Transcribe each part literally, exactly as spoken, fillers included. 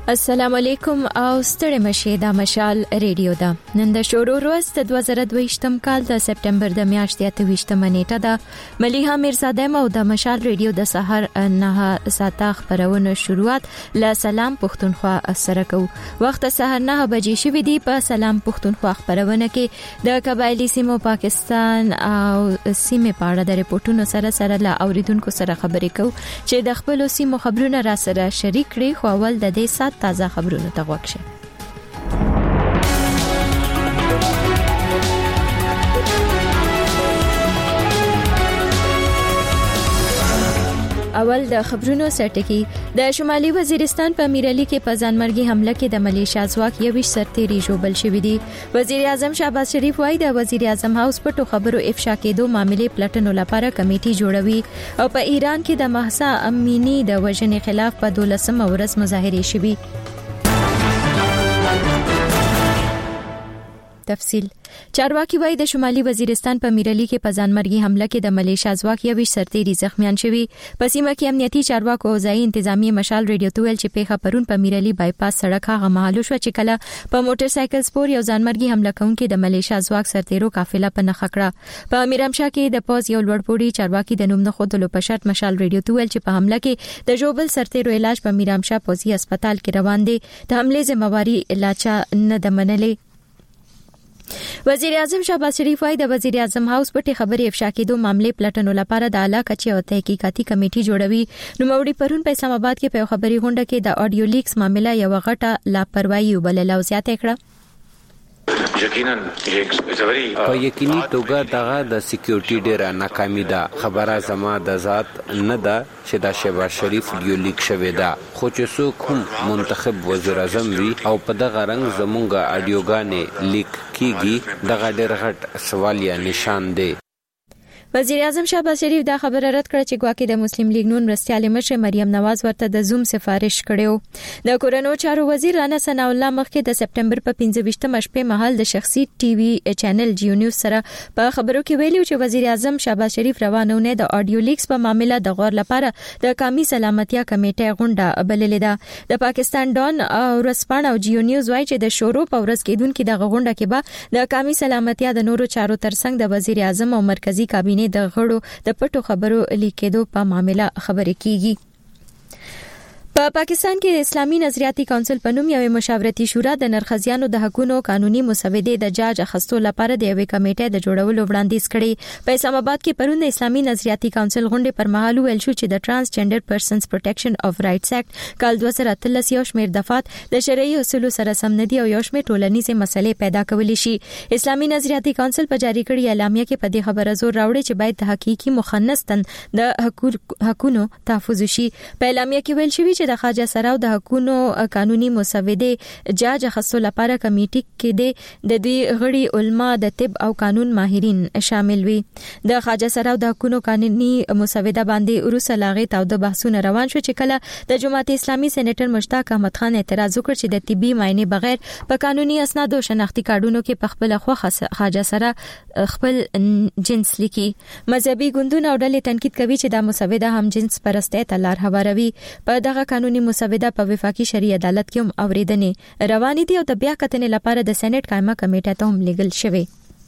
السلام علیکم او ستړي مشه د مشال ریډیو دا نن د شورو ورځ د دوه زره دوه کال د سپټمبر د میاشتې اتهشتمه نیټه ده. مليحه میرزاده مو د مشال ریډیو د سحر نه ساته خبرونه شروعات ل سلام پښتونخوا سره کو. وخت سحر نه بجې شوې دی. په سلام پښتونخوا خبرونه کې د قبایلی سیمو پاکستان او سیمه پاړه د ریپورتونو سره سره لا اوریدونکو سره خبرې کو چې د خپل سیمو خبرونه را سره شریک کړي. خو اول د دې سات تازه خبرونه ته غوښ شي. اول د خبرونو سرټکی. د شمالي وزیرستان په میرعلی کې په ځانمرګي حمله کې د ملیشیا ځواک یوش سرتیری جوړل شوی دی. وزیر اعظم شهباز شریف وايي د وزیر اعظم هاوس په خبرو افشا کېدو معاملې پلټنو لپاره کمیټي جوړوي. او په ایران کې د مهسا امینی د وژنې خلاف په دولسمه ورځ مظاهره شوي. تفصیل. چارواکي وايي د شمالي وزیرستان په میرعلی کې په ځانمرګي حمله کې د ملیشیا ځواک یوش سرتیری زخمیان شوي. په سیمه کې امنیتي چارواکو او ځایي انتظامی مشال ریډیو ته ویل چې پیښه پرون په میرعلی بایپاس سړک هغه مهال شو چې کله په موټر سایکل سپور یو ځانمرګي حمله کوونکي د ملیشیا ځواک سرتیرو قافله په نخ کړه. په میرامشاه کې د پوز یو لوړپوړي چارواکي د نوم نه خودلو په شرط مشال ریډیو ته ویل چې په حمله کې د جوبل سرتیرو علاج په میرامشاه پوزي هسپتال کې روان دي. د حمله ذمہواری لاچا نه د منلې. وزیر اعظم شهباز شریف وايي د وزیر اعظم هاوس په خبرې افشا کېدو معاملې پلټنو لپاره د اعلی کچې او تحقیقاتي کمیټي جوړوي. نو موري پرون په اسلام آباد کې په خبري غونډه کې د اډیو لیکس معاملې یو غټه لاپروايي وبلل او زیاته کړه. یقینا په یقیني توګه دغه د سکیورټي ډیره ناکامي ده. خبره زما د ذات نه ده چې دا شهباز شریف یو لیک شوی ده، خو چې څوک هم منتخب وزیر اعظم وي او په دغه رنګ زمونږه اډیوګانې لیک کیږي، دغه ډیر غټ سوال یا نشان دی. وزیر اعظم شهباز شریف دا خبره رد کړه چې ګواکې د مسلم لیگ نون مرستيال مشر مریم نواز ورته د زوم سفارش کړو. د کورونو چارو وزیر رانا ثنا الله مخکې د سپټمبر په پنځه شپې مهال د شخصي ټي وي چینل جیو نیوز سره په خبرو کې ویلو چې وزیر اعظم شهباز شریف روانونه د اډیو لیکس په معاملې د غور لپاره د قومي سلامتیا کمیټه غونډه بللې ده. د پاکستان ډون او رسپان او جیو نیوز وايي چې د شورو په ورځ کې دونکو د غونډه کې به د قومي سلامتیا د نورو چارو ترڅنګ د وزیر اعظم او مرکزی کابینه د غړو د پټو خبرو لیکېدو په معاملې خبرې کیږي. په پاکستان کې اسلامي نظریاتي کونسل په نوم یو مشاورتي شورا د نرخزیانو د حقوقو قانوني مسودې د جاج اخستو لپاره د یوې کمیټې د جوړولو وړاندیز کړي. په اسلام آباد کې پرون د اسلامي نظریاتي کونسل غونډې پر مهال ویل شو چې د ترانسجنډر پرسنز پروټیکشن اف رائټس اکټ کال دوه زره اتلس یو شمېر دفعات د شرعي اصولو سره سم ندي او یو شمېر ټولنیزه مسلې پیدا کولی شي. اسلامي نظریاتي کونسل په جاری کړي اعلامیه کې په دې خبره زور راوړي چې باید د حقيقي مخنث تن د حقوقو تحفظ شي. په اعلامیه کې ویل شوی چې د خواجه سراو د حقوقو قانوني مسودې جاج اخستو لپاره کمیټې کې د دوی غړي علما د طب او قانون ماهرین شامل وي. د خواجه سراو د حقوقو قانوني مسوده باندې ورسره لاغې تاو د بحثونه روان شو چې کله د جماعت اسلامي سېنیټر مشتاق احمد خان اعتراض وکړ چې د طبي معاینې بغیر په قانوني اسناد او شناختی کارډونو کې په خپل خوخه خواجه سرا خپل جنس لیکي. مذهبي ګوندونه او ډلې تنقید کوي چې دا مسوده هم جنس پرسته ته لار هواروي. په دغه قانوني مسوده په وفاقي شرعي عدالت کې هم اوریدنې روانې دي او د بیا کتنې لپاره د سېنات قائمه کمیټه ته هم لیږل شوی.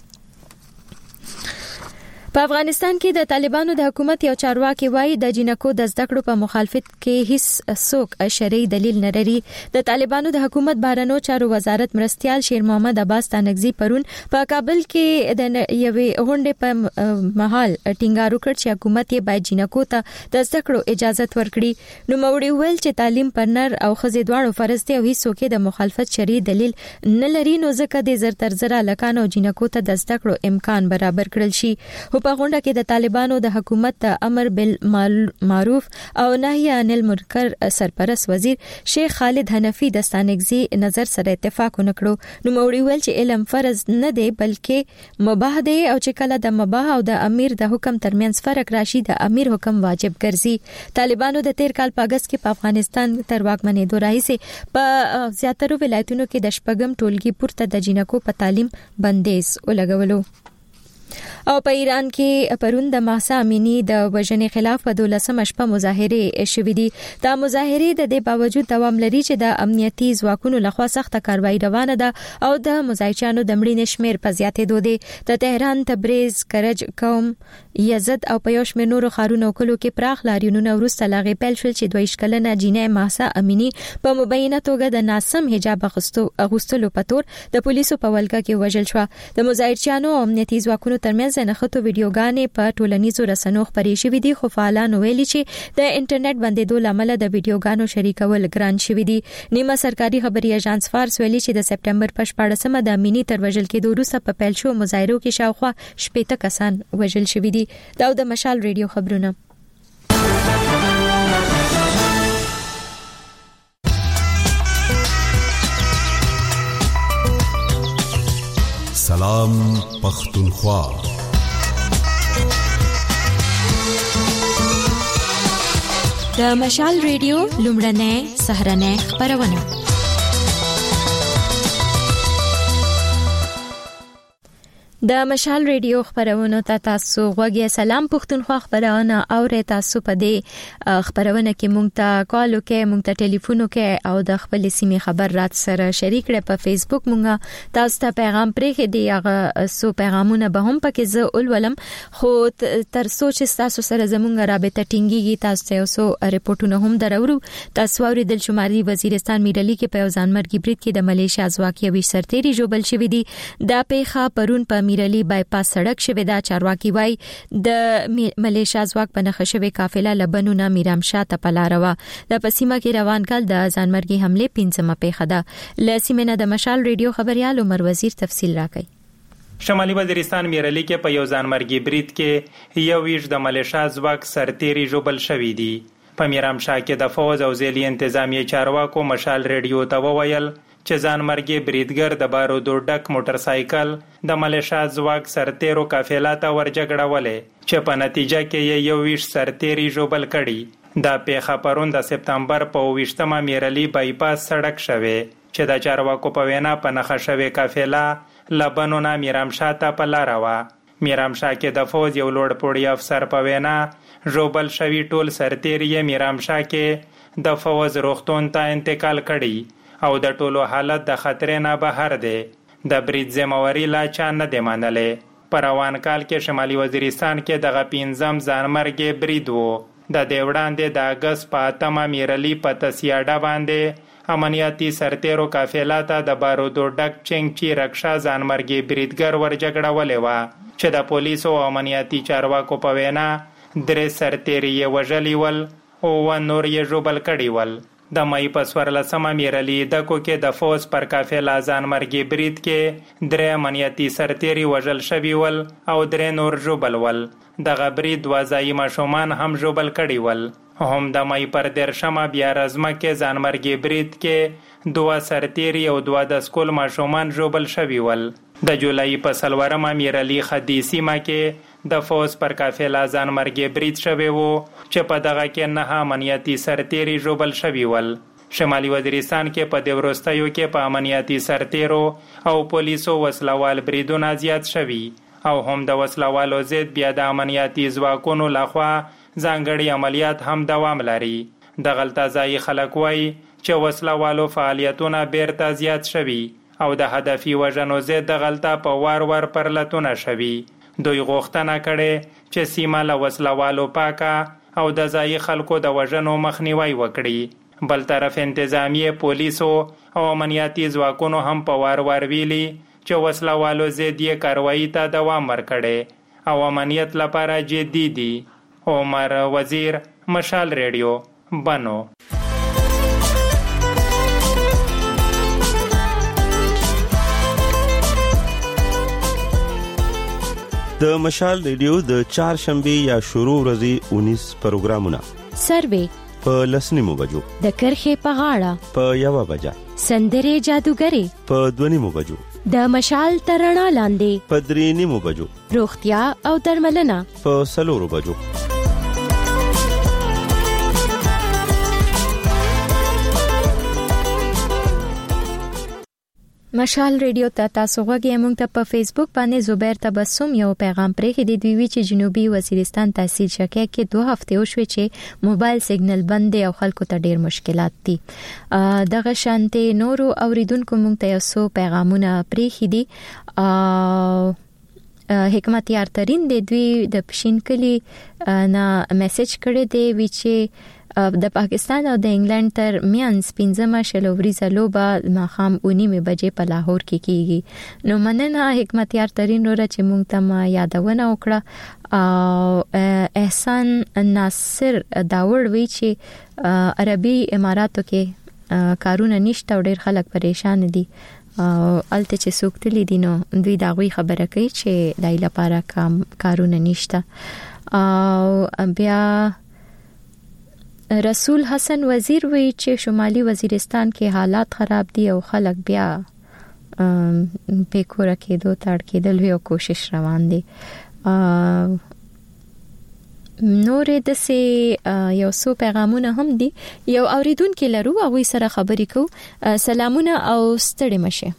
په افغانستان کې د طالبانو د حکومت یو چارواکي وایي د جنکو د زده کړو په مخالفت کې هیڅ څوک شرعي دلیل نه لري. د طالبانو د حکومت بهرنیو چارو وزارت مرستيال شیر محمد عباس تانګزي پرون په کابل کې د یوې غونډې په محل ټینګار وکړ چې حکومت یې باید جنکو ته د زده کړو اجازه ورکړي. نو موري ویل چې تعلیم پر نر او ښځې دواړو فرض دی او هیڅوک د مخالفت شرعي دلیل نه لري. نو ځکه د زر تر زر لکانو جنکو ته د زده کړو امکان برابر کړل شي. په غونډه کې د طالبانو د حکومت د امر بالمعروف او نهي عن المنکر سرپرست وزیر شیخ خالد حنفی د ستانګزي نظر سره اتفاق وکړو. نو موري ویل چې علم فرض نه دی بلکې مباح دی او چې کله د مباح او د امیر د حکم ترمنځ فرق راشي د امیر حکم واجب ګرځي. طالبانو د تیر کال په اگست کې په افغانستان تر واکمنېدو راځي په زیاترو ولایتونو کې د شپږم ټولګي پورته د جنکو په تعلیم بندیز ولګولو. او په ایران کې پرون د مهسا امینی د وژنې خلاف په دولسمه شپه مظاهره شوې دي. دا مظاهره د دې باوجود دوام لري چې د امنیتي ځواکونو لخوا سخته کاروایی روانه ده او د مزایچانو د مړینې شمیر په زیاتېدو دی. د تهران، تبریز، کرج، قم، یزد او په یو شمېر نورو ښارونو کلو کې پراخ لاریونونه وروسته لاغې پیل شول چې دوه کلنه جینۍ مهسا امینی په مبینه توګه د ناسم حجاب اغوستلو په تور د پولیسو په ولکه کې وژل شو. د مظاهرچیانو او امنیتي ځواکونو ترمنځ نښتو ویډیوګانې په ټولنیزو رسنیو خپرې شوې دي، خو فعالانو ویلي چې د انټرنیټ بندیدو لامل د ویډیوګانو شریکول ګران شوي دي. نیمه سرکاري خبري اژانس فارس ویلي چې د سپټمبر په شپاړسمه د امینی تر وژل کېدو وروسته په پیل شو مظاهرو کې شاوخوا شپېته کسان وژل شوي دي. دا د مشال ریډیو خبرونه. سلام پختونخوا. د مشال ریډیو لومړنۍ سهرنۍ خبرونه. د مشال ریډیو خبرونه ته تاسو غوږی. سلام پختونخوا خبرونه اورئ. تاسو په دې خبرونه کې مونږ ته کال وکړئ، مونږ ته ټلیفون وکړئ او د خپل سیمې خبر رات سره شریک کړئ. په فیسبوک مونږ تاسو ته پیغام پرېږدئ دی، هغه سو پیغامونه به هم پکې زه ولولم، خو تر سوچ تاسو سره زمونږ رابطه ټینګیږي. تاسو ته اوسو ریپورتونه هم درورو. تاسو اوریدل شماري وزیرستان میرلی کې په ځان مرګي برید کې د ملیشیا ځواک یوې سرتیری جوبل شوې دي. دا پیښه پرون په میرلی بایپاس سړک شوې ده. چارواکي وای د ملیشیا ځواک په نخښه شوې قافله لبنونه میرامشاه ته پلاروه. د پسیمه کې روان کال د ځانمرګي حمله پنځمه پیښه ده. لسیمنه د مشال ریډیو خبريال عمر وزیر تفصیل راکړي. شمالي وزیرستان میرلی کې په یو ځانمرګي برید کې یو ویش د ملیشیا ځواک سرتیری جوبل شوې دي. په میرامشاه کې د فوج او ځيلي انتظامی چارواکو مشال ریډیو ته وویل چې ځانمرګي بریدګر د بارودو ډک موټر سایکل د ملیشیا ځواک سرتیرو قافله ته ورجګړولې چې په نتیجه کې یو ویش سرتیری جوبل کړي. دا پیښه پرون د سپتمبر په اوویشتمه میرلی بایپاس سړک شوه چې د چارواکو په وینا په نخښه شوې قافله لبنونه میرامشاه ته په لار وه. میرامشاه کې د فوج یو لوړ پوړی افسر په وینا جوبل شوی ټول سرتیری میرامشاه کې د فوج روغتون ته انتقال کړي او د ټولو حالت د خطر نه بهر دی. د برید ذمہواری لا چا نه دی منلې. په روان کال کې شمالي وزیرستان کې دغه پنځم ځانمرګي برید وو. د دې وړاندې د اګست په اتمه میرلی په تسیاډه باندې امنیتي سرتیرو قافله ته د بارودو ډک چنګچی رکشا ځانمرګي بریدګر ورجګړولې وه چې د پولیسو او امنیتي چارواکو په وینا درې سرتیري یې وژلي ول او نور یې ژوبل کړي ول. د مې په څوارلسمه میرلی دکو کې د فوج پر قافله ځانمرګي برید کې درې امنیتي سرتیري وژل شوي ول او درې نور ژوبل ول. دغه برید دوه ځایي ماشومان هم ژوبل کړي ول. هم د مې پر دیرشمه بیا رزمه کې ځانمرګي برید کې دوه سرتیري او دوه د سکول ماشومان ژوبل شوي ول. د جولای په څلورمه میرلی خدي سیمه کې د فوج پر قافله ځانمرګي برید شوی وو چې په دغه کې نه امنیتي سرتیري ژوبل شوي ول. شمالي وزیرستان کې په د وروستیو کې په امنیتي سرتیرو او پولیسو وسلوال بریدونه زیات شوي او هم د وسلوالو ضد بیا د امنیتي ځواکونو لخوا ځانګړي عملیات هم دوام لري. دغلته ځایي خلک وایي چې وسلوالو فعالیتونه بیرته زیات شوي او د هدفي وژنو ضد دغلته په وار وار پرلتونه شوي. دوی غوښتنه کړې چې سیمه له وسلوالو پاکه او د ځایي خلکو د وژنو مخنیوي وکړي. بل طرف انتظامیه پولیسو او امنیتي ځواکونو هم په وار وار ویلي چې وسلوالو ضد یې کاروایی ته دوام ورکړي او امنیت لپاره جدي دي. عمر وزیر، مشال ریډیو، بنو. د مشال ریډیو د چهارشنبه یا شروع ورځې اونیس پروګرامونه. سروې په لسنیمو بجو، د کرخې په غاړه په یوه بجه، سندرې جادوګري په دونیمو بجو، د مشال ترڼا لاندې په درې نیمو بجو، روغتیا او درملنه په څلورو بجو. مشال ریډیو ته تاسو غوږی موږ ته په فیسبوک باندې زبیر تبسم یو پیغام پرې دی دوی چې جنوبي وزیرستان تحصیل شکه کې دوه هفته وشوي چې موبایل سیګنل بند دی او خلکو ته ډیر مشکلات دي. دغه شانته نورو اوریدونکو موږ ته یو څو پیغامونه پرې دي. حکمت یار ترين د دوی د پښینکلی نه میسج کړی دی وی چې د پاکستان او د انګلند تر میانس پنځمه شلوريزه لوبه ماخام اونیمه بجې په لاهور کې کیږي. نو مننه حکمت یار ترين ور چې مونږ ته ما یادونه وکړه. او احسان ناصر داوړ وی چې عربي اماراتو کې کارونه نشته او ډیر خلک پریشان دي او الته چې سوکتلی دي نو دوی دا غوي خبره کوي چې دای لپاره کام کارونه نشته. او بیا رسول حسن وزیر وی چې شمالي وزیرستان کې حالات خراب دي او خلک بیا په کور کې دوه تاړ کېدل یو کوشش روان دي. نورې د سي یو څو پیغامونه هم دي. یو اوریدونکو لرو او سره خبرې کو. سلامونه او ستړي مشه.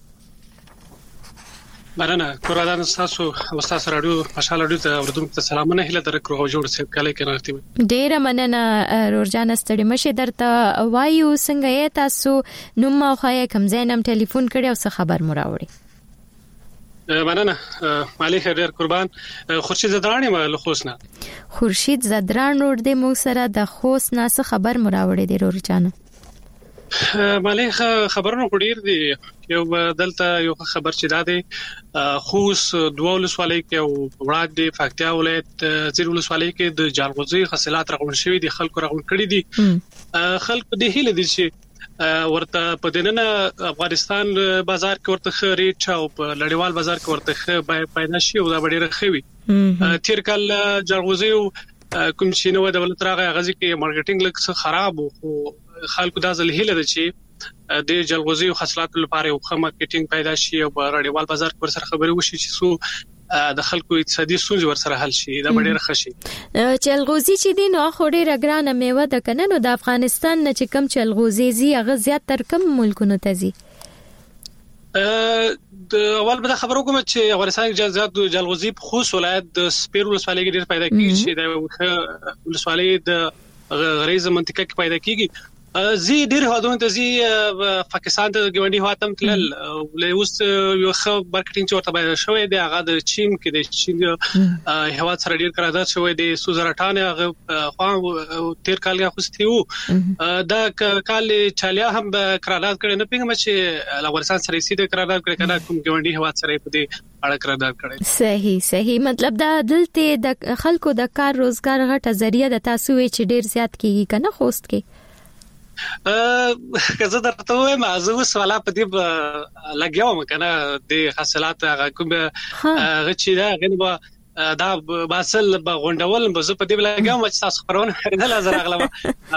مننه کورادان تاسو استاد رادیو مشال رادیو ته اوردونکو ته سلامونه هله درکو او جوړ سي کله کې راځي. ډیر مننه رورجان ستړي مشه درته وایو څنګه یې تاسو نوم او خای کم زینم ټلیفون کړی او څه خبر مو راوړي. مننه مالک ډیر قربان. خورشید زدران یم له خوسنا. خورشید زدران ور دې مو سره د خوسنا څه خبر مو راوړي دی رورجان. مالک خبرونه وړي دي. یو دلته یو خبر چې دا دی خوس دوه ولسوالۍ کې او وړاندې فاکتیا ولایت زیر ولسوالۍ کې د جالغوزي حاصلات راغون شوی دي. خلکو راغون کړی دي. خلک د هیله دي چې ورته په دننه افغانستان بازار کې ورته ریټ او په لړیوال بازار کې ورته پیدا شي او دا ډیره خوي. تیر کال جالغوزي کوم چې نو د ولت راغی غزي کې مارکیټینګ لکه خراب او خلکو دا ځل هیله ده چې د جلغوزي او حاصلاتو لپاره یو ښه مارکیټینګ پیدا شي او په نړیوال بازار کې ورسره خبرې وشي چې سو د خلکو اقتصادي ستونزې ورسره حل شي. دا ډېر ښه شي. جلغوزي چې دین او خوري رګرانه میوه د کنه نو د افغانستان نه چې کم جلغوزي زی هغه زیات تر کم ملکونو ته زی. د اول به خبرو کوم چې افغانستان کې زیات جلغوزي په خوست ولایت د سپیر ولسوالۍ کې ډېر پیدا کیږي چې د ولسوالۍ د غریزه منطقه کې پیدا کیږي. زی ډیر هادون ته زی پاکستان ته ګوندی هاتم تل له اوس یو خو مارکیټینګ چورته باندې شوې دی. هغه د چین کې د چین هوا سره ډیر قرارداد شوې دی. سوزرټان هغه خو تیر کال کې خوستیو دا کال چالیا هم قرارداد کړي نه پیګم چې افغانستان سره سیده قرارداد کړي کنه کوم ګوندی هوا سره په دې اړه قرارداد کړي. صحیح صحیح مطلب دا دلته د خلکو د کار روزګار غټه ذریعہ د تاسو چې ډیر زیات کیږي کنه خوست کې. که زه درته وایم زه اوس ولا په دې لګیاوم کنه د حاصلات کوم غچې دا غنبه دا باسل بغونډول به زه په دې لګیاوم چې تاسو خبرونه نه لازم اغلم.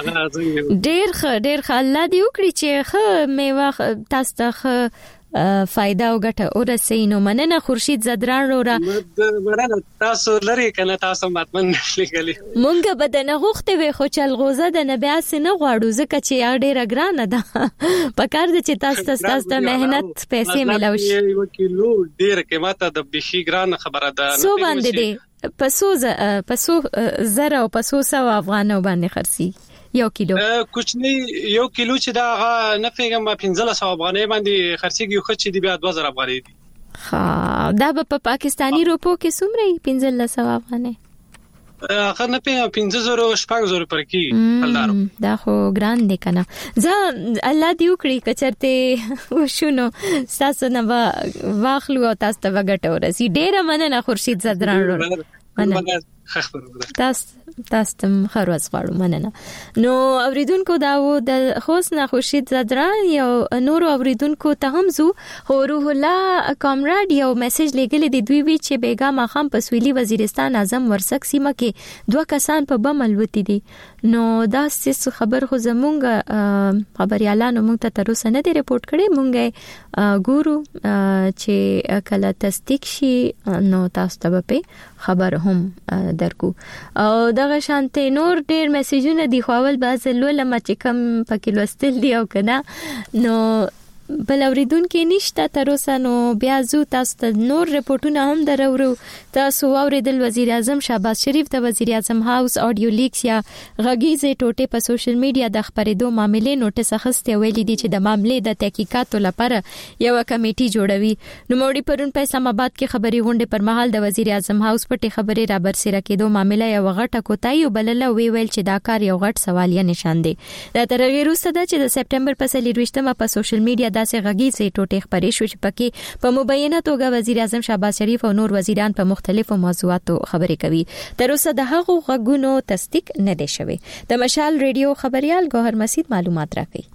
ډیر ښه ډیر ښه الله دې وکړي چې ښه میوه تاسو ته فائدہ او ګټه ورسې. نو مننه خورشید زدران رورا. مننه تاسو لري کنه تاسو ماتمن لګلی. مونږ به د نه غوښته وي خو چلغوزه د نه بیا سي نه غواړو ځکه چې ډیره ګرانه ده. پکار دي چې تاسو تاسو د مهنت پیسې ملوي. یو کیلو ډیره قیمته د بشي ګران خبره ده. سو باندې دي پسو پسو زره او پسو سو افغانو باندې خرسي یو کیلو. کوچنی یو کیلو چې دا نه پیغام پنځه سوه افغانۍ باندې خرڅيږي خو چې دی بیا دوه زره افغانۍ دي. ها دا په پاکستانی روپو کې څومره پنځه سوه افغانۍ؟ هغه نه پیغام پنځه زره شپږ زره پر کې حلدارو. دا خو ګران دی کنه. زه الله دې وکړي کچرته وشونو تاسو نه واخلو او تاسو ته وګټو ورسي. ډیره مننه خورشید زدران. مننه تاسو تاسو تم خروز غواړو. مننه. نو اوریدونکو دا و د خوسنا خورشید زدران یو نور اوریدونکو ته هم زو روح الله کامراد یو میسج لګل دی دوی وی چې بیګا ماخام په سویلي وزیرستان اعظم ورسک سیمه کې دوه کسان په بم الوتی دي. نو دا څه خبر خو زمونږ خبريالانو مونږ ته تر اوسه نه دی ریپورت کړي. مونږه ګورو چې کله تصدیق شي نو تاسو ته به خبر هم درکو. او دغه شانته نور ډیر میسجونه دی خو اول باز لولم چې کم پکې لوستل دی او کنه. نو بل اوریدونکو نشته تر اوسه نو بیا زو تاسو ته نور رپورټونه هم درورو. تاسو اوریدل وزیر اعظم شهباز شریف د وزیر اعظم هاوس اډیو لیکس یا غږیزې ټوټې په سوشل میډیا د خبرېدو معاملې نوټس اخیسته ویلي دي چې د معاملې د تحقیقاتو لپاره یو کمیټي جوړوي. نو موري پرون په اسلام آباد کې خبري غونډه پر مهال د وزیر اعظم هاوس پټي خبرې را برسېره کېدو معاملې یو غټه کوتای وبلله وی ویل چې دا کار یو غټ سوالیه نشان دی. دا تر غیر وروسته چې د سپټمبر په څلورویشتمه په سوشل میډیا داسې غږیزې ټوټې خبرې شو چې پکې په مبینه توګه وزیر اعظم شهباز شریف او نور وزیران په مختلفو موضوعاتو خبرې کوي. تر اوسه د هغو غږونو تصدیق نه دی شوی. د مشال ریډیو خبريال ګوهر مسید معلومات راکړي.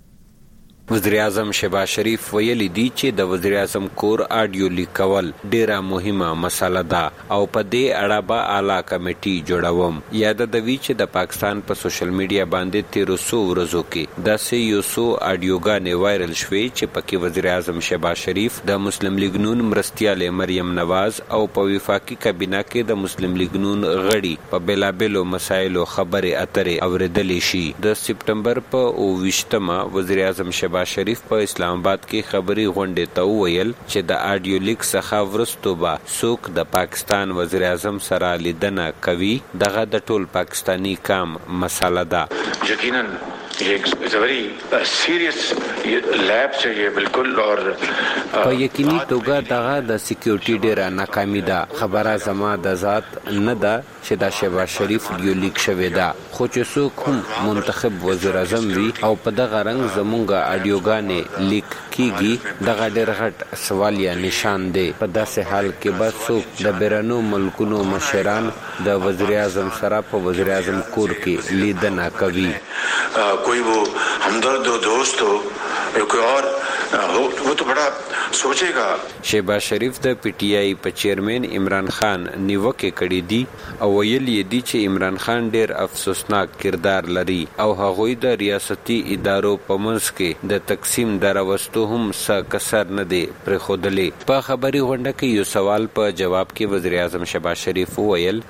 وزیر اعظم شهباز شریف ویلي دی چې د وزیر اعظم کور اډیو لیکول ډیره مهمه مسله ده او په دې اړه به اعلی کمیټي جوړوم. یاد د وی چې د پاکستان په سوشل میډیا باندې تیرو سو ورځو کې د سی یو سو اډیوګانې وایرل شوې چې پکې وزیر اعظم شهباز شریف د مسلم لیگ نون مرستیال مریم نواز او په وفاقي کابینه کې د مسلم لیگ نون غړي په بلابلو مسایلو خبرې اترې اوریدلې شي. د سپټمبر په اوویشتمه وزیر اعظم شهباز شریف په اسلام آباد کې خبري غونډه ته ویل چې د اډیو لیک څخه ورستو به څوک د پاکستان وزیر اعظم سره لیدنه کوي دغه د ټول پاکستانی کام مساله ده. یقینا एक very serious lab चाहिए बिल्कुल और په یقیني توګه دغه د سکیورټي ډیره ناکامي ده. خبره زما د ذات نه ده چې دا شهباز شریف یو لیک شوی ده خو چې څوک هم منتخب وزیر اعظم وي او په دغه رنګ زمونږه اډیوګانې لیک کیږي دغه ډیر غټ سوالیه نشان دی. په داسې حال کې به څوک د بیرونو ملکونو مشران د وزیر اعظم سره په وزیر اعظم کور کې لیدنه کوي. कोई वो हमदर्द हो दोस्त हो या कोई और हो वो तो बड़ा सोचेगा. شهباز شریف د پی ټی آی په چیرمن عمران خان نیوکه کړې دي او ویل یې دي چې عمران خان ډیر افسوسناک کردار لري او هغوی د ریاستي ادارو په منځ کې د تقسیم دراوستو هم څه کسر نه دی پرېښودلی. په خبري غونډه کې یو سوال په جواب کې وزیر اعظم شهباز شریف وویل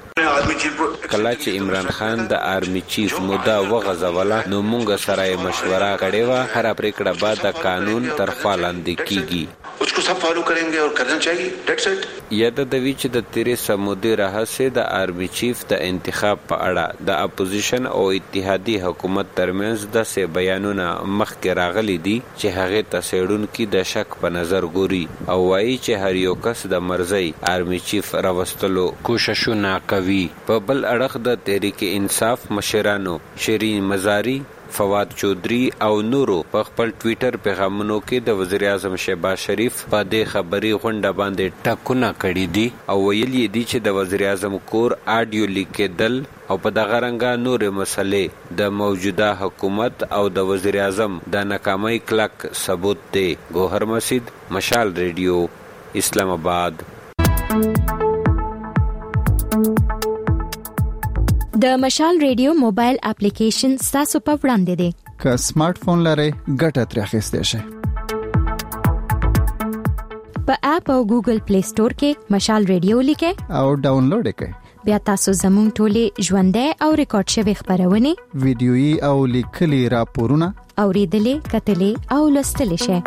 کله چې عمران خان د آرمی چیف مودا وغځوله نو موږ سره مشوره کړې وه هر پریکړه به د قانون تر خوا لاندې کیږي. उसको सब फॉलो करेंगे और करना चाहिए. That's it. یاد د وی چې د تیریسا مودي راهسه د آرمی چیف د انتخاب په اړه د اپوزیشن او اتحادی حکومت ترمنځ د سه بیانونه مخکې راغلي دي چې هغه تسېړون کې د شک په نظر ګوري او وایي چې هر یو کس د مرزي آرمی چیف راوستلو کوششونه کوي. په بل اړخ د تحریک انصاف مشرانو شیرین مزاری فواد چودھری او نورو په خپل ټوئیټر پیغامونو کې د وزیر اعظم شهباز شریف په دې خبري غونډه باندې ټاکونه کړي دي او ویلي دي چې د وزیر اعظم کور اډیو لیکدل او په دغه رنګه نور مسلې د موجوده حکومت او د وزیر اعظم د ناکامۍ کلک ثبوت دی. ګوهر مسید، مشال ریډیو، اسلام آباد. د مشال ریډیو موبایل اپلیکیشن تاسو په وړاندې دی. که سمارټ فون لرئ ګټه ترې اخیستی شئ. په اپ او ګوګل پلی سٹور کې مشال ریډیو لیکئ او ډاونلوډ یې کړئ. بیا تاسو زموږ ټولې ژوندۍ او ریکارډ شوی خبرونه ویډیويي او لیکلي راپورونه اوریدلې کتلې او لوستلې شئ.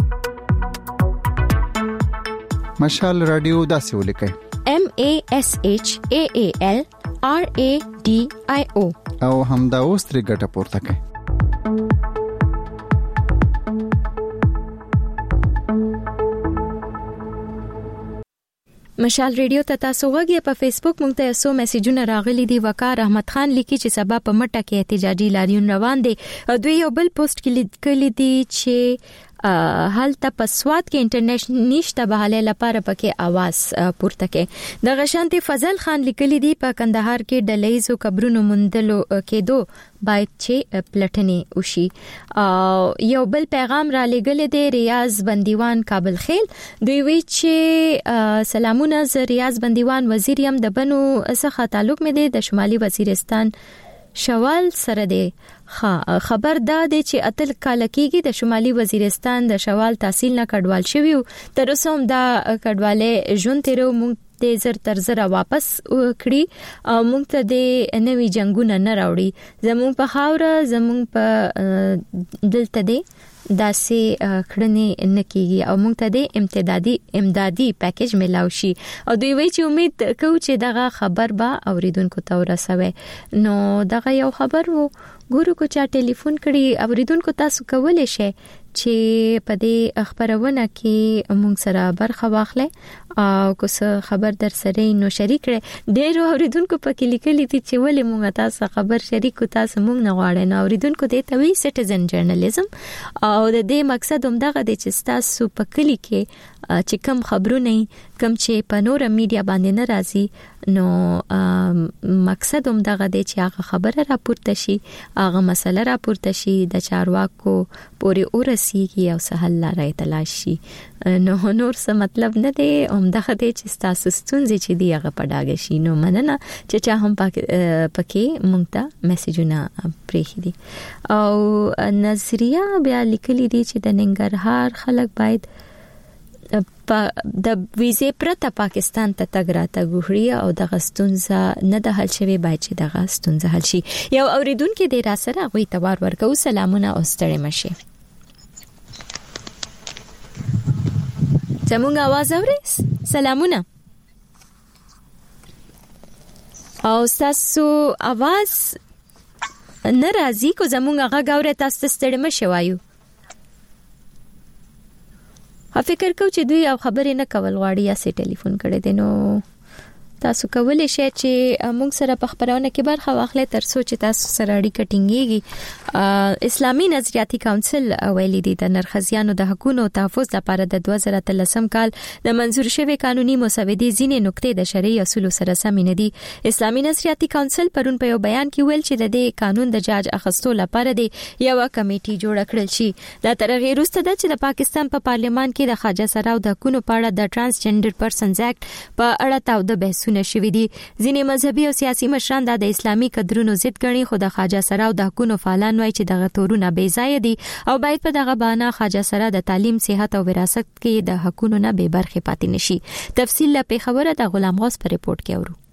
مشال رادیو داسې ولیکئ M A S H A A L R A D I O او همدا اوس ترې ګټه پورته کړئ. مشال ریډیو ته تاسو غوږی په فیسبوک مونږ ته سو میسجونه راغلي دي. وقار احمد خان لیکي چې سبا په مټه کې احتجاجي لاریون روان دي. دوی یو بل پوسټ کې لیکلي دي چې هلته په سواد کې انټرنیشنل نشته بهاله لپاره پکې आवाज پورته کې. د غشانتي فضل خان لیکلي دي په کندهار کې د لیزو قبرونو مندلو کېدو باید چې پلټنې وشي. یو بل پیغام را لګل دی ریاض بندیوان کابل خیل. دوی وی چې سلامونه ز ریاض بندیوان وزیر یم د بنو څخه تعلق مې دی د شمالي وزیرستان شوال سره دی. خبر دا دی چې اتل کال کېږي د شمالي وزیرستان د شوال تحصیل نه کډوال شوی تر اوسه هم دا کډواله ژوند تیرو مونږ د زر تر زر واپس کړی او مونږ ته د نوې جنگونه نه راوړي. زمونږ په خاوره زمونږ په دلته دی داسې کړنې نه کیږي او موږ ته د امتدادي امدادي پیکیج ملاو شي او دوی وایي چې امید کوي چې دغه خبر به اوریدونکو ته ورسوي. نو دغه یو خبر وو ګورو کو چا ټلیفون کړي اوریدونکو تاسو کولای شئ چې په دې خبرونه کې موږ سره برخه واخلې او کو څه خبر در سره نو شریک کړئ. ډېر اوریدونکو په کې لیکلي دي چې ولې موږ تاسو خبر شریک کو تاسو موږ نه غواړو. نو اوریدونکو دې ته وی سټیزن جرنالیزم او د دې مقصد هم دغه دی چې تاسو په کلی کې چې کم خبرونه کم چې په نور میډیا باندې نه راځي نو مقصد هم دغه دی چې هغه خبره راپورته شي هغه مسله راپورته شي د چارواکو پورې ورسیږي او سهل لارې تلاشي. نو نور څه مطلب نه دی هم دغه دی چې تاسو ستونزې چې دی هغه پډاګ شي. نو مننه چې چا هم پکې مونږ ته میسجونه پرېخي دي. او نظریه بیا لیکلي دي چې د ننګرهار خلک باید د ویزې پرته پاکستان ته تګ راته غوړي او د غستونزه نه د حل شوی باید چې د غستونزه حل شي. یو اوریدونکو د را سره غوي تبار ورکو. سلامونه او ستړي مشه. زموږ आवाज اورئ؟ سلامونه. او تاسو आवाज ناراضي کو زموږ هغه غوړه تاسو ستړي مشه وایو. فکر کو چې دوی او خبرې نه کول غواړي یا سي ټلیفون کړي دي. نو تاسو کولای شئ چې موږ سره په خبرونه کې برخه واخلئ تر څو چې تاسو سره اړیکه ټینګيږي. اسلامي نظریاتي کونسل ویلي دي د نرخزیانو د حقوقو تحفظ لپاره د دوه زره اتلسم کال د منزور شوی قانوني مسودې ځینې نقطې د شرعي اصولو سره سم نه دي. اسلامي نظریاتي کونسل پرون په یو بیان کې ویل چې د دې قانون د جاج اخستو لپاره دی یو کمیټي جوړ کړل شي. دا تر هغه وروسته د چې د پاکستان په پا پارلیمان کې د خواجه سراو د حقوقو په اړه د ترانسجنډر پرسنز اکټ په اړه تاو د بحث شوی دي. ځینې مذهبي او سیاسي مشران د اسلامي قدرونو ضد ګڼي خو د خواجه سراو د حقوقو فعالان وایي چې دغه تورونه بې ځای دي او باید په دغه بهانه خواجه سرا د تعلیم صحت او وراثت کې د حقوقو نه بې برخې پاتې نشي. تفصیل لا په خبره د غلام غوث پر ریپورت کې اورو.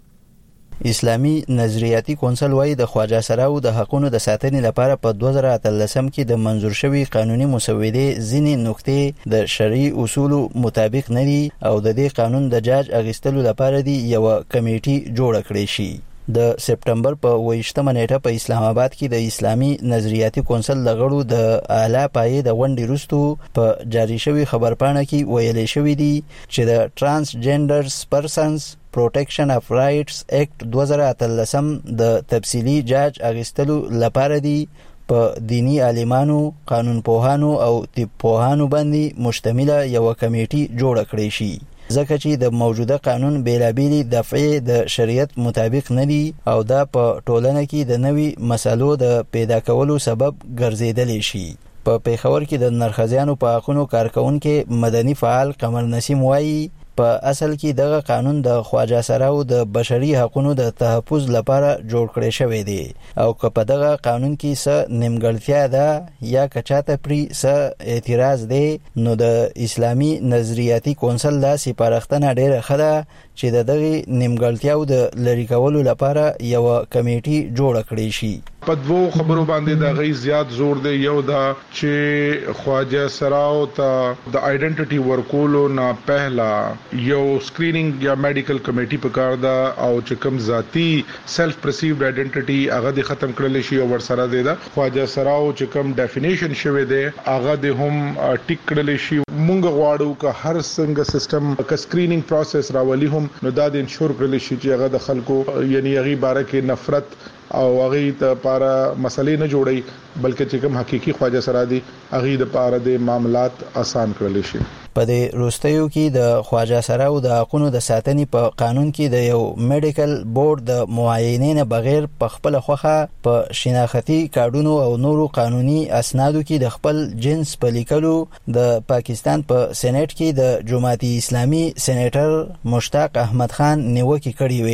اسلامي نظریاتي کونسل وايي د خواجه سراو د حقوقو د ساتنې لپاره په دوه زره اتلسم کې د منزور شوی قانوني مسودې ځینې نقطې د شرعي اصولو مطابق نه دي او د دې قانون د جاج اغستلو لپاره دی یو کمیټي جوړ کړی شي. د سپټمبر په ویشتمه نیټه په اسلام آباد کې د اسلامي نظریاتي کونسل لغړو د اعلی پایې د غونډې وروسته په جاری شوی خبرپاڼه کې ویل شوی دی چې د ترانسجنډرز پرسنز پروټیکشن اف رائټس اکټ دوه زره اتلسم د تفصیلی جاج اغستلو لپاره دی په دینی عالمانو، قانون پوهانو او طب پوهانو باندې مشتمله یو کمیټي جوړ کړی شي. ځکه چې د موجوده قانون بیلابېلې دفعې د شریعت مطابق نه دي او دا په ټولنه کې د نوي مسالو د پیدا کولو سبب ګرځېدلی شي. په پیښور کې د نرخزیانو په حقونو کارکونکي مدني فعال قمر نسیم وایي په اصل کې دغه قانون د خواجه سراو د بشري حقوقو د تحفظ لپاره جوړ کړی شوی دی او که په دغه قانون کې څه نیمګړتیا ده یا که چاته پرې څه اعتراض دی نو د اسلامي نظریاتي کونسل دا سپارښتنه ډېره ښه ده چې د دغه نیمګړتیاو د لرې کولو لپاره یو کمیټي جوړ کړی شي. په دوو خبرو باندې د غي زیات زور دی. یو دا چې خواجه سراو ته د آیډنټیټي ورکولو نه پهلا یو سکرینینګ یا میډیکل کمیټي پکار دا او چې کوم ذاتی سیلف پرسیوډ آیډنټیټي هغه د ختم کړل شي او ورسره دی دا خواجه سراو چې کوم ډیفینیشن شوی دی هغه د هم ټیک کړل شي. مونږ غواړو چې هر څنګه سیستم ک سکرینینګ پروسس راولي هم نو دا د انشور کړل شي چې هغه د خلکو یعنی هغه باره کې نفرت او هغه ته لپاره مسلې نه جوړي بلکې چې کوم حقيقي خواجه سره دي هغه د لپاره د معاملات آسان کړل شي. په دې روستیو کې د خواجه سراو د حقوقو د ساتنې په قانون کې د یو میډیکل بورډ د معاینې نه بغیر په خپل خوخه په شناختی کارډونو او نورو قانوني اسنادو کې د خپل جنس په لیکلو د پاکستان په سېنات کې د جماعت اسلامي سېنیټر مشتاق احمد خان نیوکه کړې وې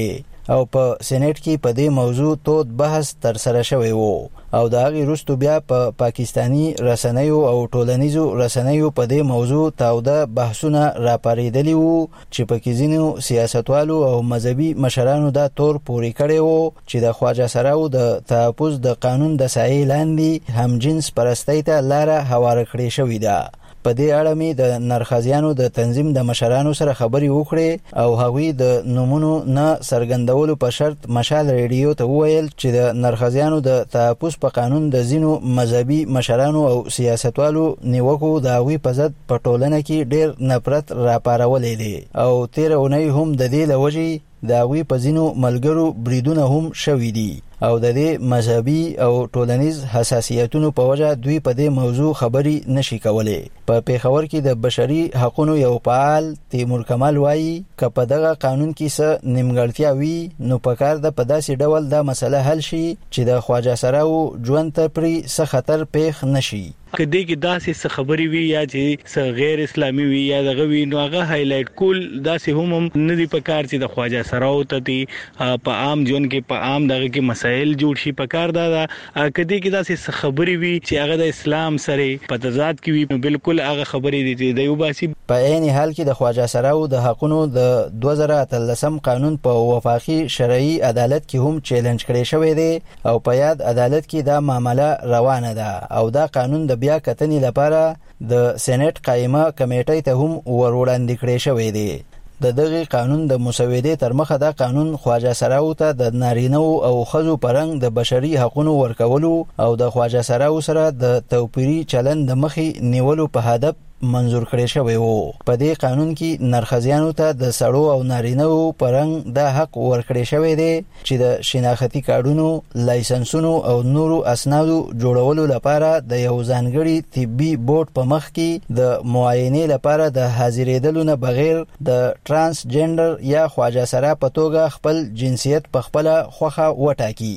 او په سېنات کې په دې موضوع تود بحث تر سره شوی وو او دا غي رستو بیا په پا پاکستانی رسنیو او ټولنیزو رسنیو په دې موضوع تاوده بحثونه راپاریدلی وو چې په کې ځینو سیاستوالو او مذهبي مشرانو دا تور پوری کړی وو چې د خواجه سراو د تحفظ د قانون د سایې لاندې همجنس پرستی ته لاره هواره کړې شوې ده. په دې اړه مې د نرخزیانو د تنظیم د مشرانو سره خبرې وکړې او هغوی د نومونو نه څرګندولو په شرط مشال ریډیو ته وویل چې د نرخزیانو د تحفظ په قانون د ځینو مذهبي مشرانو او سیاستوالو نیوکو د هغوی په ضد په ټولنه کې ډېر نفرت راپارولی دی او تېره اونۍ هم د دې له وجې د هغوی په ځینو ملګرو بریدونه هم شوي دي او د دې مذهبي او ټولنیز حساسیتونو په وجه دوی په دې موضوع خبرې نشي کولی. په پیښور کې د بشري حقوقو یو فعال تیمور کمال وایي که په دغه قانون کې څه نیمګړتیا وي نو پکار ده په داسې ډول دا مسله حل شي چې د خواجه سراو ژوند ته پرې څه خطر پیښ نشي. کدی کې داسې څه خبرې وي یا چې څه غیر اسلامي وي یا دغه وي نو هغه هایلایټ کول داسې هم نه دی پکار چې د خواجه سراو ته په عام ژوند کې په عام دغه کې مسائل جوړ شي. پکار دا کدی کې داسې څه خبرې وي چې هغه د اسلام سره په تضاد کې وي نو بالکل هغه خبرې دي د یو باسي. په عین حال کې د خواجه سراو د حقونو د دوه زره اتلسم قانون په وفاقي شرعي عدالت کې هم چیلنج کړی شوی دی او په یاد عدالت کې دا معامله روانه ده او دا قانون د بیا کتنې لپاره د سېنات قائمه کمیټې ته هم وروړاندې کړی شوی دی. د دغه قانون د مسودې تر مخه دا قانون خواجه سراو ته د نارینه او ښځو پرنګ د بشري حقوقو ورکولو او د خواجه سراو سره د توپیري چلند د مخې نیولو په هدف منظور کړی شوی وو. په دې قانون کې نرخزیانو ته د سړو او نارینهو پرنګ دا حق ورکړی شوی دی چې د شناختی کارډونو، لایسنسونو او نورو اسنادو جوړولو لپاره د یو ځانګړي طبي بورډ په مخ کې د معاینې لپاره د حاضرېدلو نه بغیر د ترانسجنډر یا خواجه سرا په توګه خپل جنسیت په خپل خوخه وټاکي.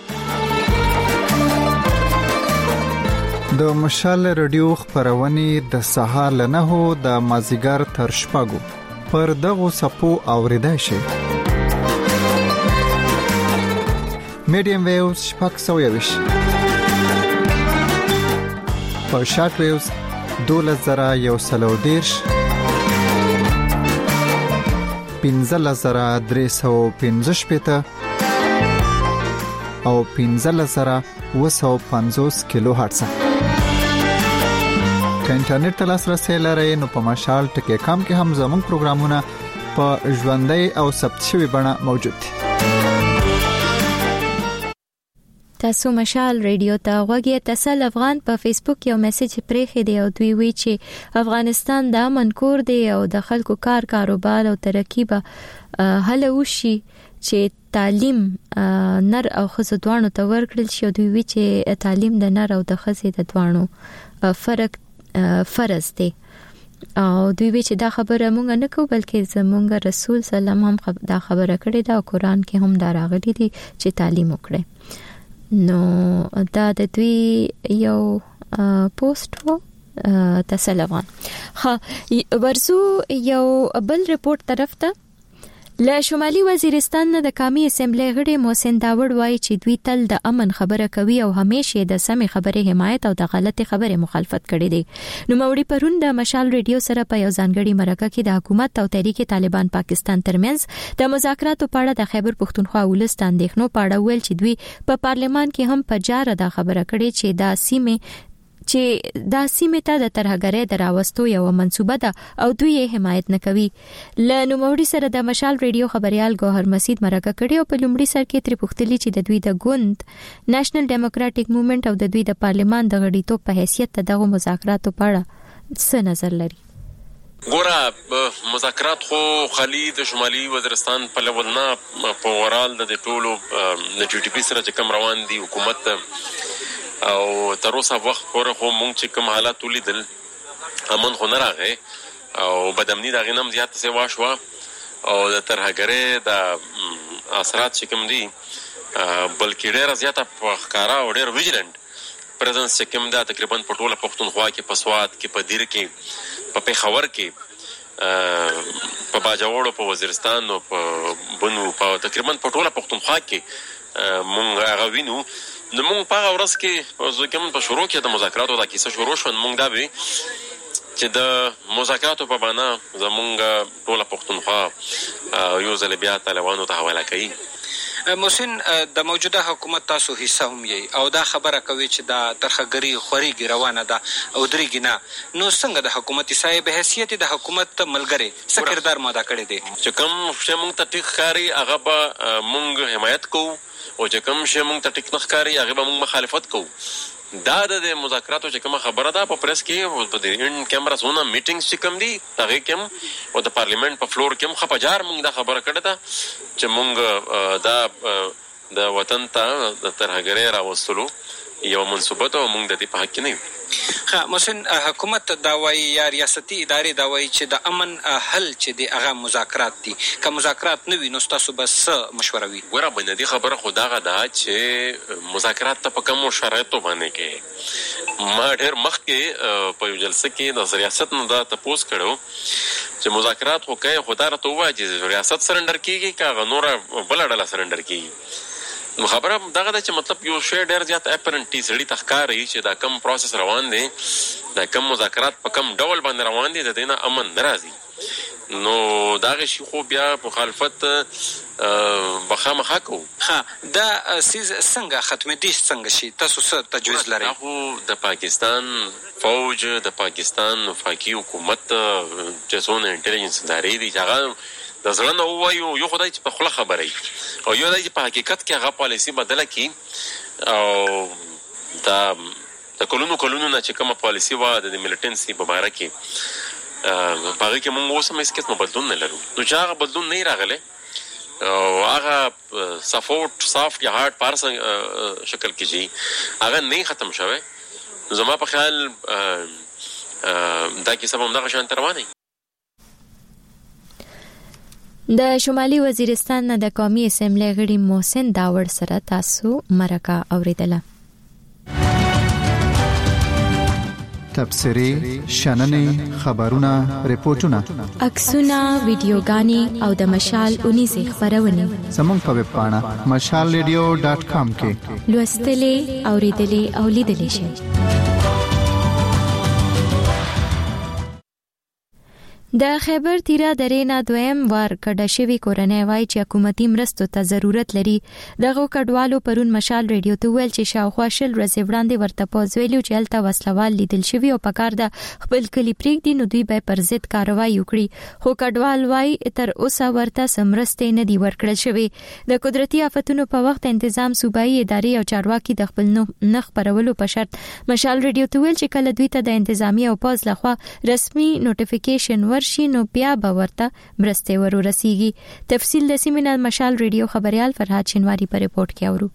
د مشال رادیو خبرونه د سهار له نهو د مازیګر تر شپږو پر دغو سپو اوریدای شي. میډیم ویوز شپږ سوه یویش په شارټ ویوز دولس زره یو سل او دېرش پنځلس زره درې سوه پنځه شپېته او پنځلس زره اوه سوه پنځوس کیلو هرتز. که انټرنیټ ته لاسرسی لرئ نو په مشال ټکی کام کې هم زموږ پروګرامونه په ژوندۍ او ثبت شوي بڼه موجود دي. تاسو مشال ریډیو ته غوږی تسل افغان په فیسبوک یو میسج پرېښی دی او دوی وی چې افغانستان د امن کور دی او د خلکو کار کاروبار او ترقی به هله وشي چې تعلیم نر او ښځو دواړو ته ورکړل شي. دوی وی چې تعلیم د نر او د ښځې د دواړو فرق فرض دی او دوی وی چې دا خبره مونږ نه کوو بلکې زمونږ رسول سلام هم دا خبره کړې ده او قرآن کې هم دا راغلي دي چې تعلیم وکړي. نو دا د دوی یو پوسټ وو تسل افغان. ها ورزو یو بل ریپورت طرف ته له شمالي وزیرستان نه د قومي اسمبلی غړي محسن داوود وایي چې دوی تل د امن خبره کوي او همیشه د سمې خبرې حمایت او د غلطي خبرې مخالفت کړي دي. نو موري پرون د مشال ریډیو سره په یو ځانګړي مرکه کې د حکومت او تحریک طالبان پاکستان ترمنځ د مذاکراتو په اړه د خیبر پښتونخوا ولست اندېښنو په اړه ویل چې دوی په پارلمان کې هم په جاره دا خبره کړي چې دا سیمه چې دا سیمه ته د ترهګرۍ دراوستو یو منسوبه ده او دوی یې حمایت نه کوي. له نوموړي سره د مشال ریډیو خبريال ګوهر مسید مرکه کړي او په لومړي سر کې تر پوښتلي چې د دوی د ګوند نېشنل ډیموکراټک موومېنټ او د دوی د پارلمان د غړیتوب په حیثیت دغه مذاکراتو په اړه څه نظر لري. ګوره مذاکرات خو خالي د شمالي وزیرستان په لول نه په ورال د ټولو د ټي ټي پی سره چې کوم روان دي حکومت او تر اوسه وخت پورې خو مونږ چې کوم حالات ولیدل امن خو نه راغی او بدامني د غنم زیات څه واشوا او د ترهګرۍ د اثرات چې کوم دي بلکې ډېر زیاته په ښکارا او ډېر ویجیلنت پریزنس چې کوم دا تقریبا په ټوله پښتونخوا کې په سوات کې په دیر کې په پیښور کې په باجوړ په وزیرستان او په بنو په تقریبا په ټوله پښتونخوا کې مونږ هغه وینو. نو مونږ په هغه ورځ کې زه کوم په شروع کې د مذاکراتو دا کیسه شروع شو، مونږ دا وی چې د مذاکراتو په معنا زمونږ ټوله پښتونخوا یو ځل بیا طالبانو ته حواله کوي. محسن، د موجوده حکومت تاسو حصہ هم یې او دا خبره کوي چې دا ترخګری خوريږي روانه ده او درېږي نه، نو څنګه د حکومت صاحب حیثیت د حکومت ملګری څه کردار ماده کړی دی؟ چې کوم شی مونږ ته ټیک ښکاري هغه به مونږ حمایت کوو او چې کوم شی مونږ ته ټیک نه ښکاري هغه به مونږ مخالفت کوو. دا د مذاکراتو چې کومه خبره ده په پریس کې په د ان کیمرا زونه میټینګز چې کوم دي هغه کې او د پارلیمنت په فلور کې خپجار مونږ دا خبره کړې ده چې مونږ دا د وطن ته د ترهګرۍ راوستلو یو منصوبه ده او مونږ د دې په حق کې نه یو. ښه محسن، حکومت دا وایي یا ریاستي ادارې دا وایي چې د امن حل چې دی هغه مذاکرات دي، که مذاکرات نه وي نو ستاسو به څه مشوره وي؟ ګوره بنیادي خبره خو دغه ده چې مذاکرات ته په کومو شرایطو باندې کې ما ډېر مخکې په یو جلسه کې د ریاست نه دا تپوس کړو چې مذاکرات خو کوي خو دا راته ووایي چې ریاست سرنډر کېږي که هغه نوره بله ډله سرنډر کېږي. نو خبره دغه ده چې مطلب یو شی ډېر زیات اپرنټي سړي ته ښکاري چې دا کم پروسس روان دی، دا کم مذاکرات په کم ډول باندې روان دي، د دې نه امن نه راځي، نو دغه شي خو بیا مخالفت به خامخا کوو. ښه، دا څیز څنګه ختمېدی څنګه شي؟ تاسو څه تجویز لرئ؟ دا خو د پاکستان فوج، د پاکستان وفاقي حکومت چې څونه انټیلیجنس ادارې دي چې هغه د زړه نه ووایو، یو خدای چې په خوله خبره وي او یو دی چې په حقیقت کې هغه پالیسي بدله کړي او دا د کلونو کلونو نه چې کومه پالیسي وه د ملیټنسي په باره کې په هغې کې موږ اوس هم هېڅ قسمه بدلون نه لرو. نو چې هغه بدلون نه یې راغلی او هغه سپورټ سافټ یا هارډ په هر شکل کې چې هغه نه ختم شوی، نو زما په خیال دا کیسه به همدغه شانته روانه وي. د شمالي وزیرستان نه د قومي اسمبلی غړي محسن داوړ سره تاسو مرکه اوریدله. تبصرې، شننې، خبرونه، ریپورتونه، عکسونه، ویډیوګانې او د مشال اونیزه خبرونه زموږ په ویب پاڼه مشال ریډیو ډاټ کام کې لوستلې، اوریدلې او لیدلې شئ. د خیبر تیرا درې نه دویم وار کډه شوی کورنۍ وای چې حکومتي مرستو ته ضرورت لري. دغه کډوالو پرون مشال ریډیو ته ویل چې شاوخوا شل ورځې وړاندې ورته پوز ویلو چې هلته وسلوال لیدل شوي او پکار د خپل کلی پرېږدي نو دوی به پر ضد کاروایی وکړي، خو کډوال وای تر اوسه ورته سمرستې نه دي ورکړل شوي. د قدرتي آفتونو په وخت تنظیم صوبایي ادارې او چارواکي د خپل نه خپرولو په شرط مشال ریډیو ته ویل چې کله دوی ته د انتظامی او پوز لخوا رسمي نوټیفیکیشن شي نو بیا به ورته مرستې ورورسیږي. تفصیل د سیمینار مشال ریډیو خبريال فرهاد شینواری په ریپورت کې اورو.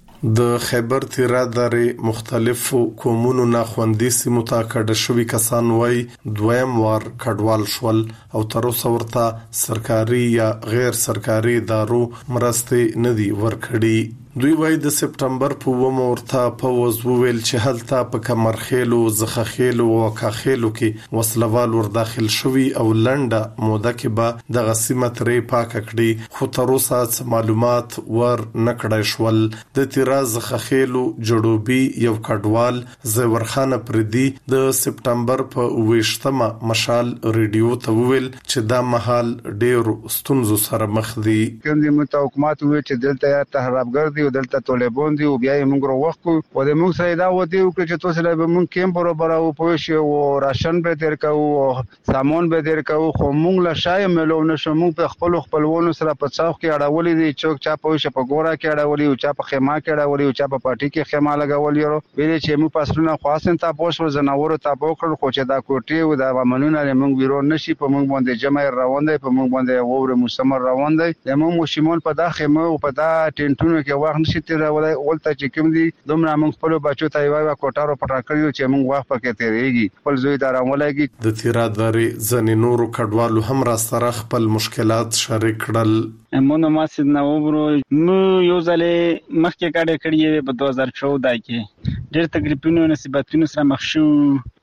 د خیبر تیرا درې مختلفو قومونو نه خوندې سیمو ته کډه شوي کسان وای دویم وار کډوال شول او تر اوسه ورته سرکاري یا غیر سرکاري ادارو مرستې نه دي ورکړي. دوی وای د سپټمبر په اوومه ورته پوز وویل چې هلته په کمرخېلو، زخخېلو او کاخېلو کې وسلوال ور داخل شوي او لنډه موده کې به دغه سیمه ترې پاکه کړي، خو تر اوسه معلومات ور نه کړای شول. د تیرا زخخېلو جړوبي یو کډوال زورخان پردي د سپټمبر په اوویشتمه مشال ریډیو ته وویل چې دا مهال ډېر ستونزو سره مخ دي. کوم د متحکمات وی چې دلته تهرابګر دي او دلته طالبان دي او بیا یې موږ وروخو او د موږ سره دا وته او چې تاسو له موږ کیم برابر او پوښي او راشن به تر کو او سامان به تر کو، خو موږ له شای ملو نشو. موږ په خپل خپلونو سره په څاخ کې اړولې دي، چوک چا پوښي په ګورا کې اړولې او چا په خیمه کې اړولې او چا په پارټي کې خیمه لګولې ورو ویلې چې موږ پاسونه خاصن تا پوښ زناورو تا پوکړ، خو چې دا کوټي او دا غمنونه موږ ویرو نشي په موږ باندې جمع روان دی، په موږ باندې وره مستمر روان دی. موږ شمول په دا خیمه او په دا ټینټونو کې واخ نشي تیر ولای اولته چې کوم دي دومره موږ خپل بچو ته یو کوټارو پټا کړیو چې موږ واخ پکې تیریږي خپل زوی دا راولایږي. د تیرا درې ځنې نورو کډوالو هم را سره خپل مشکلات شریک کړل. مونږ ماسید نه وبرو نو یو ځلې مخکې کډه کړی په دوه هزار چودہ کې ډېر تقریبا نسبتونو سره مخ شو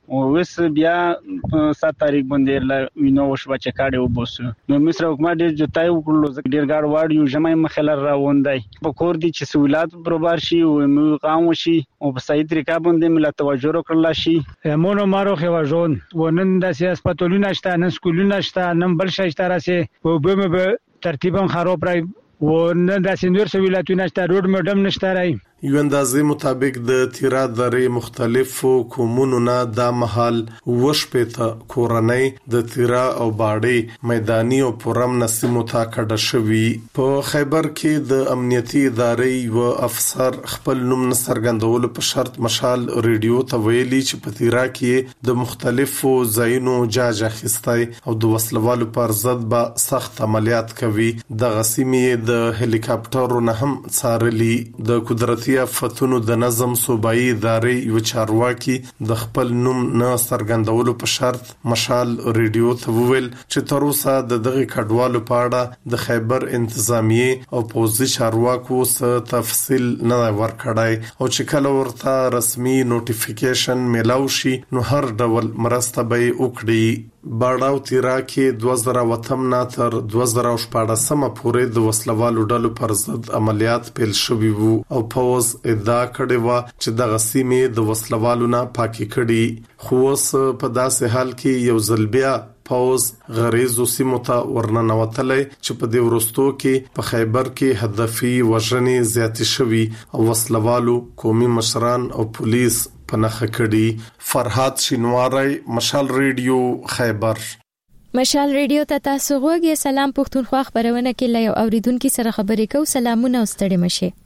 او وس بیا سات تاریخ باندې لا وینو وشو چې کاډه وبوسو نو مصر حکومت ډیر جتای وکړو ډیر ګاډ واړ یو جمعي مخلر راوندای په کور دي چې سہولات برابر شي او نو قام شي او په صحیح طریقه باندې ملت توجه وکړل شي مونو مارو خواجون ونن د سیاستپاتولونه شته نن سکولونه شته نن بل شي شته راسي او به ترتیبا خراب راي ونن د سنور سہولتونه شته روډ مډم نشته راي یو اندازې مطابق د تیرا درې مختلفو کومونو نه د محل وشپته کورنۍ د تیرا او باړې میداني او پرم نسیمو ته کډه شوی په خیبر کې د امنیتي ادارې او افسر خپل نوم سرګندول په شرط مشال ریډیو ته ویلي چې په تیرا کې د مختلفو ځایونو جاج اخیستای او د وسلوالو پر ضد به سخت عملیات کوي د غسیمې د هلیکاپټرو نه هم څارلي د قدرتي فتونو د نظم صوبایي ادارې یو چارواکي د خپل نوم نه سرګندولو په شرط مشال ریډیو ته وویل چې تر اوسه د دغه کډوالو په اړه د خیبر انتظامیه او پوزي چارواکو څخه تفصیل نه ورکړای او چې کله ورته رسمي نوټیفیکیشن ملاوي شي نو هر ډول مرسته به وکړي باډاو تیرا کې دوه زره وتم نه تر دوه زره شپږ سم پورې د وسلوالو ډلو پر ضد عملیات پیل شوي وو او فوز ادعا کړې و چې د غسیمې د وسلوالو نه پاکي کړي خو اوس په داسې حال کې یو ځلبیا فوز غریزو سیمو ته ورننوتلې چې په دې ورستو کې په خیبر کې هدفي وژنې زیاتې شوي او وسلوالو قومي مشران او پولیس پنخه کړي فرحات شینواری مشال ریډیو خیبر مشال ریډیو ته تاسو غوږی سلام پښتونخوا خبرونه کې له اوریدونکو سره خبرې کوم سلامونه واستړي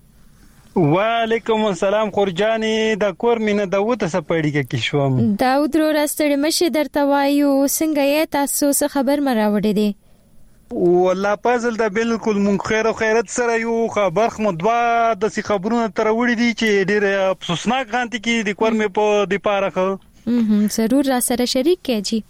مشه وعلیکم السلام خورجانی د کور مینه داوود سپړی کې شوم داوود رو راستړي مشه درته وایو څنګه یې تاسو څه خبر مراوړې دي والله پازل دا بالکل مونږ خیر او خیرت سره یو خبر خو دوا د سی خبرونه تر وړي دي چې ډېر افسوسناک غانتي کې د کور مې په د پاره خو هم ضرور را سره شریک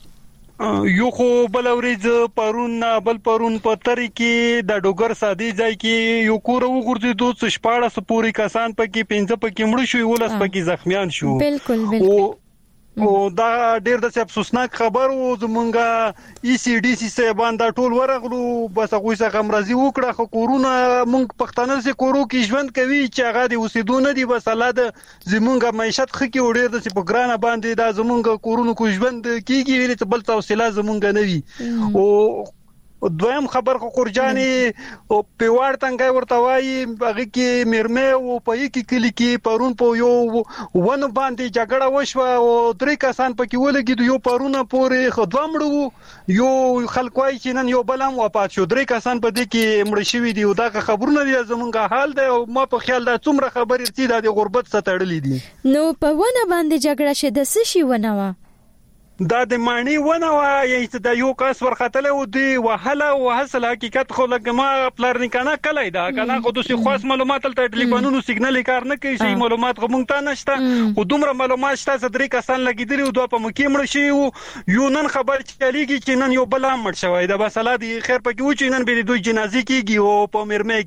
کېږي یو خو بل ورځ پرون بل پرون په تری کې د ډوګر سادي ځای کې یو کور وګورځي دوه شپاړس پوری کسان پکې پنځه پکې مړ شو ولس پکې زخمیان شو بالکل بالکل او دا ډېر د افسوسناک خبر او زمونږه ای سی ډي سي سیبان دا ټول ورغلو بس هغه څه مرضی وکړه خو کورونا مونږ پښتانه سي کورو کې ژوند کوي چې هغه د اوسېدو نه دي بس الله د زمونږه معیشت خکې وړي د په ګرانه باندې دا زمونږه کورونو کو ژوند کیږي ویل ته بل توسله زمونږه نه وي او دویم خبر خو قرجانی او پیوار څنګه ورته وایي هغه کې مرمه او په کې کلی کې پرون په یو ونه باندې جګړه وشوه او درې کسان پکې ولګید یو پرونه پورې خدوامړو یو خلکوای چې نن یو بلم و پات شو درې کسان په دې کې مړ شوی دی او دا خبرونه دی زمونږه حال دی او ما په خیال دا څومره خبرې چې د غربت ستړلې دي نو په ونه باندې جګړه شه د څه شي ونه وا دا د مانی ونه وا چې د یو کس ورختله او دی وهله او حاصل حقیقت خو لکه ما پلان کنه کله دا کنه خو د څه خاص معلومات تل ټلیفونونو سیګنال کار نه کوي شي معلومات کوم ته نشته خو دومره معلومات شته چې درې کسان لګیدلی او دوه په مکه مړ شي یو نن خبر چلیږي چې نن یو بل مړ شوی دا بس الله دی خیر پکې و چې نن به دوی جنازي کیږي او په مرمه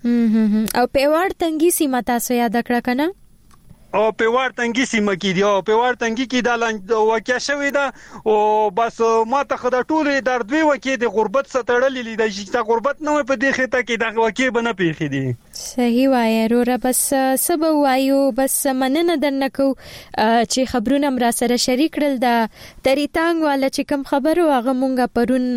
کې او په وړ تنګي سیمه تاسو یاد کړه کنه او په وړ تنګي سیمه کې دی او په وړ تنګي کې د واقع شوی دا او بس ما ته خدای ټول در دوی وکي د غربت ستړلې دي چې غربت نه په دې خته کې د واقع بنه پیخي دي صحیح وایي رورا بس سبا وایو بس مننه درنکو چې خبرونه مر سره شریک کړل دا تریتانګ والا چې کوم خبرو هغه مونږه پرون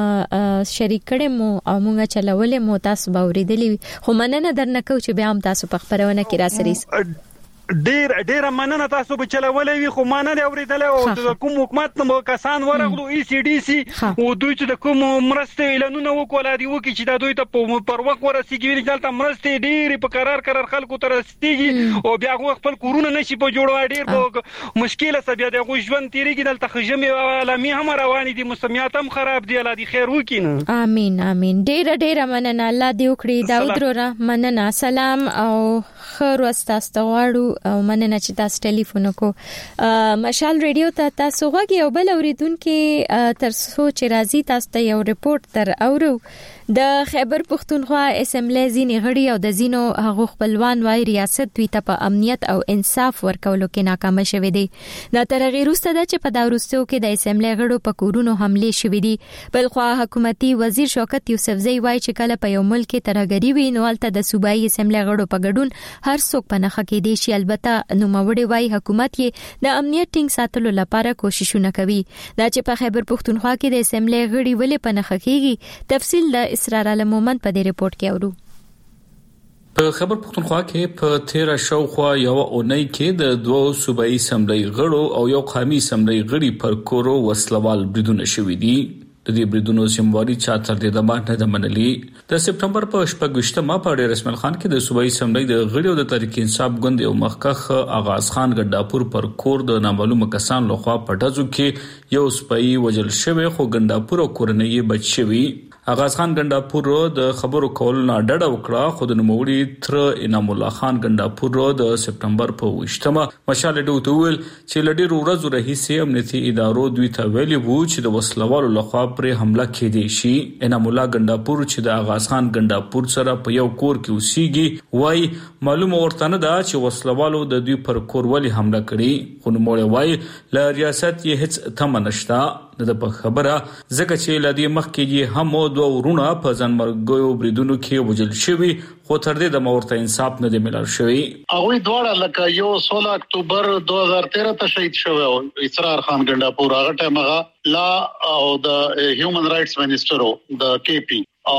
شریک کړم او مونږه چلولې مو تاسو باورېدلې خو مننه درنکو چې بیا هم تاسو په خبرونه کې را سره ډیر ډیر مننه تاسو به چلولې وي خو ما نه اوریدل او د کوم حکومت نو کسان ورغلو ای سی ډي سي او دوی چې د کوم مرسته اعلانونه وکول دي وکي چې دا دوی ته پر وخت ورسیږي دلته مرسته ډیر په قرار قرار خلکو ته رسیږي او بیا خپل کورونه نشي په جوړو ډیر مشکله سبب د ژوند تیریږي دلته خجمه عالمي هم رواني دي مسمیات هم خراب دي الله دې خیر وکړي امين امين ډیر ډیر مننه الله دې وکړي داود رورا مننه سلام او خیر واستاسته غواړو او مننه چې تاسو ټلیفون وکړو. مشال ریډیو ته تاسو غوږی او بل اوریدونکو تر څو چې راځي تاسو ته یو ریپورت تر اورو. د خیبر پختونخوا اسمبلی ځینې غړي او د ځینو هغو خپلوان وايي ریاست دوی ته په امنیت او انصاف ورکولو کې ناکام شوی دی. دا تر هغې وروسته ده چې په دا وروستیو کې د اسمبلی غړو په کورونو حملې شوې دي. بل خوا حکومتي وزیر شوکت یوسفزۍ وايي چې کله په یو ملک کې ترهګري وي نو هلته د صوبایي اسمبلی غړو په ګډون هر څوک په نښه کېدی شي. البته نوموړي وايي حکومت یې د امنیت ټینګ ساتلو لپاره کوششونه کوي. دا چې په خیبر پختونخوا کې د اسمبلی غړي ولې په نښه کېږي تفصیل د اسرار علم مومن په دې ریپورت کې اورو. په خیبر پختونخوا کې په تیرا شاوخوا یو اونۍ کې د دوه صوبایي اسمبلی غړو او یو قومي اسمبلی غړي پر کورو وسلوال بریدونه شوي دي. د دې بریدونو سیمواري چا تر دې د باندې د منلي. د سپټمبر په شپږشتمه په ډیر اسماعیل خان کې د صوبایي اسمبلی د غړي او د تحریک انصاف ګوند یو مخکخ آغاز خان ګنداپور پر کور د نامعلومه کسان لخوا په ډزو کې یو سپایي وجل شوی خو ګنداپور او کورنۍ بچ شوی. آغاز خان ګنداپور د خبرو کولو نه ډډه وکړه خو د نوموړي تر انعام الله خان ګنداپور د سپټمبر په وشتمه مشال ډوته ویل چې لډیر ورځ راهیسې امنیتي ادارو دوی ته ویلي وو چې د وسلوالو لخوا پر حمله کېدی شي. انعام الله ګنداپور چې د آغاز خان ګنداپور سره په یو کور کې اوسېږي وای معلومه ورته نه ده چې وسلوالو د دوی پر کور ولې حمله کړې. خو نوموړي وای ل ریاست یې هیڅ تمه نشته. د په خبره ځکه چې لدی مخ کې هم دوه ورونه په ځانمرګیو بریدونو کې وجل شوی خو تر دې د مورته انصاف نه دی ملل شوی. هغه دواړه لکه یو سولہ اکتوبر دوه هزار تیرہ ته شهید شوی او اسرار خان ګنداپور هغه ټیم هغه لا او د هیومن رائټس منسٹر د کے پی او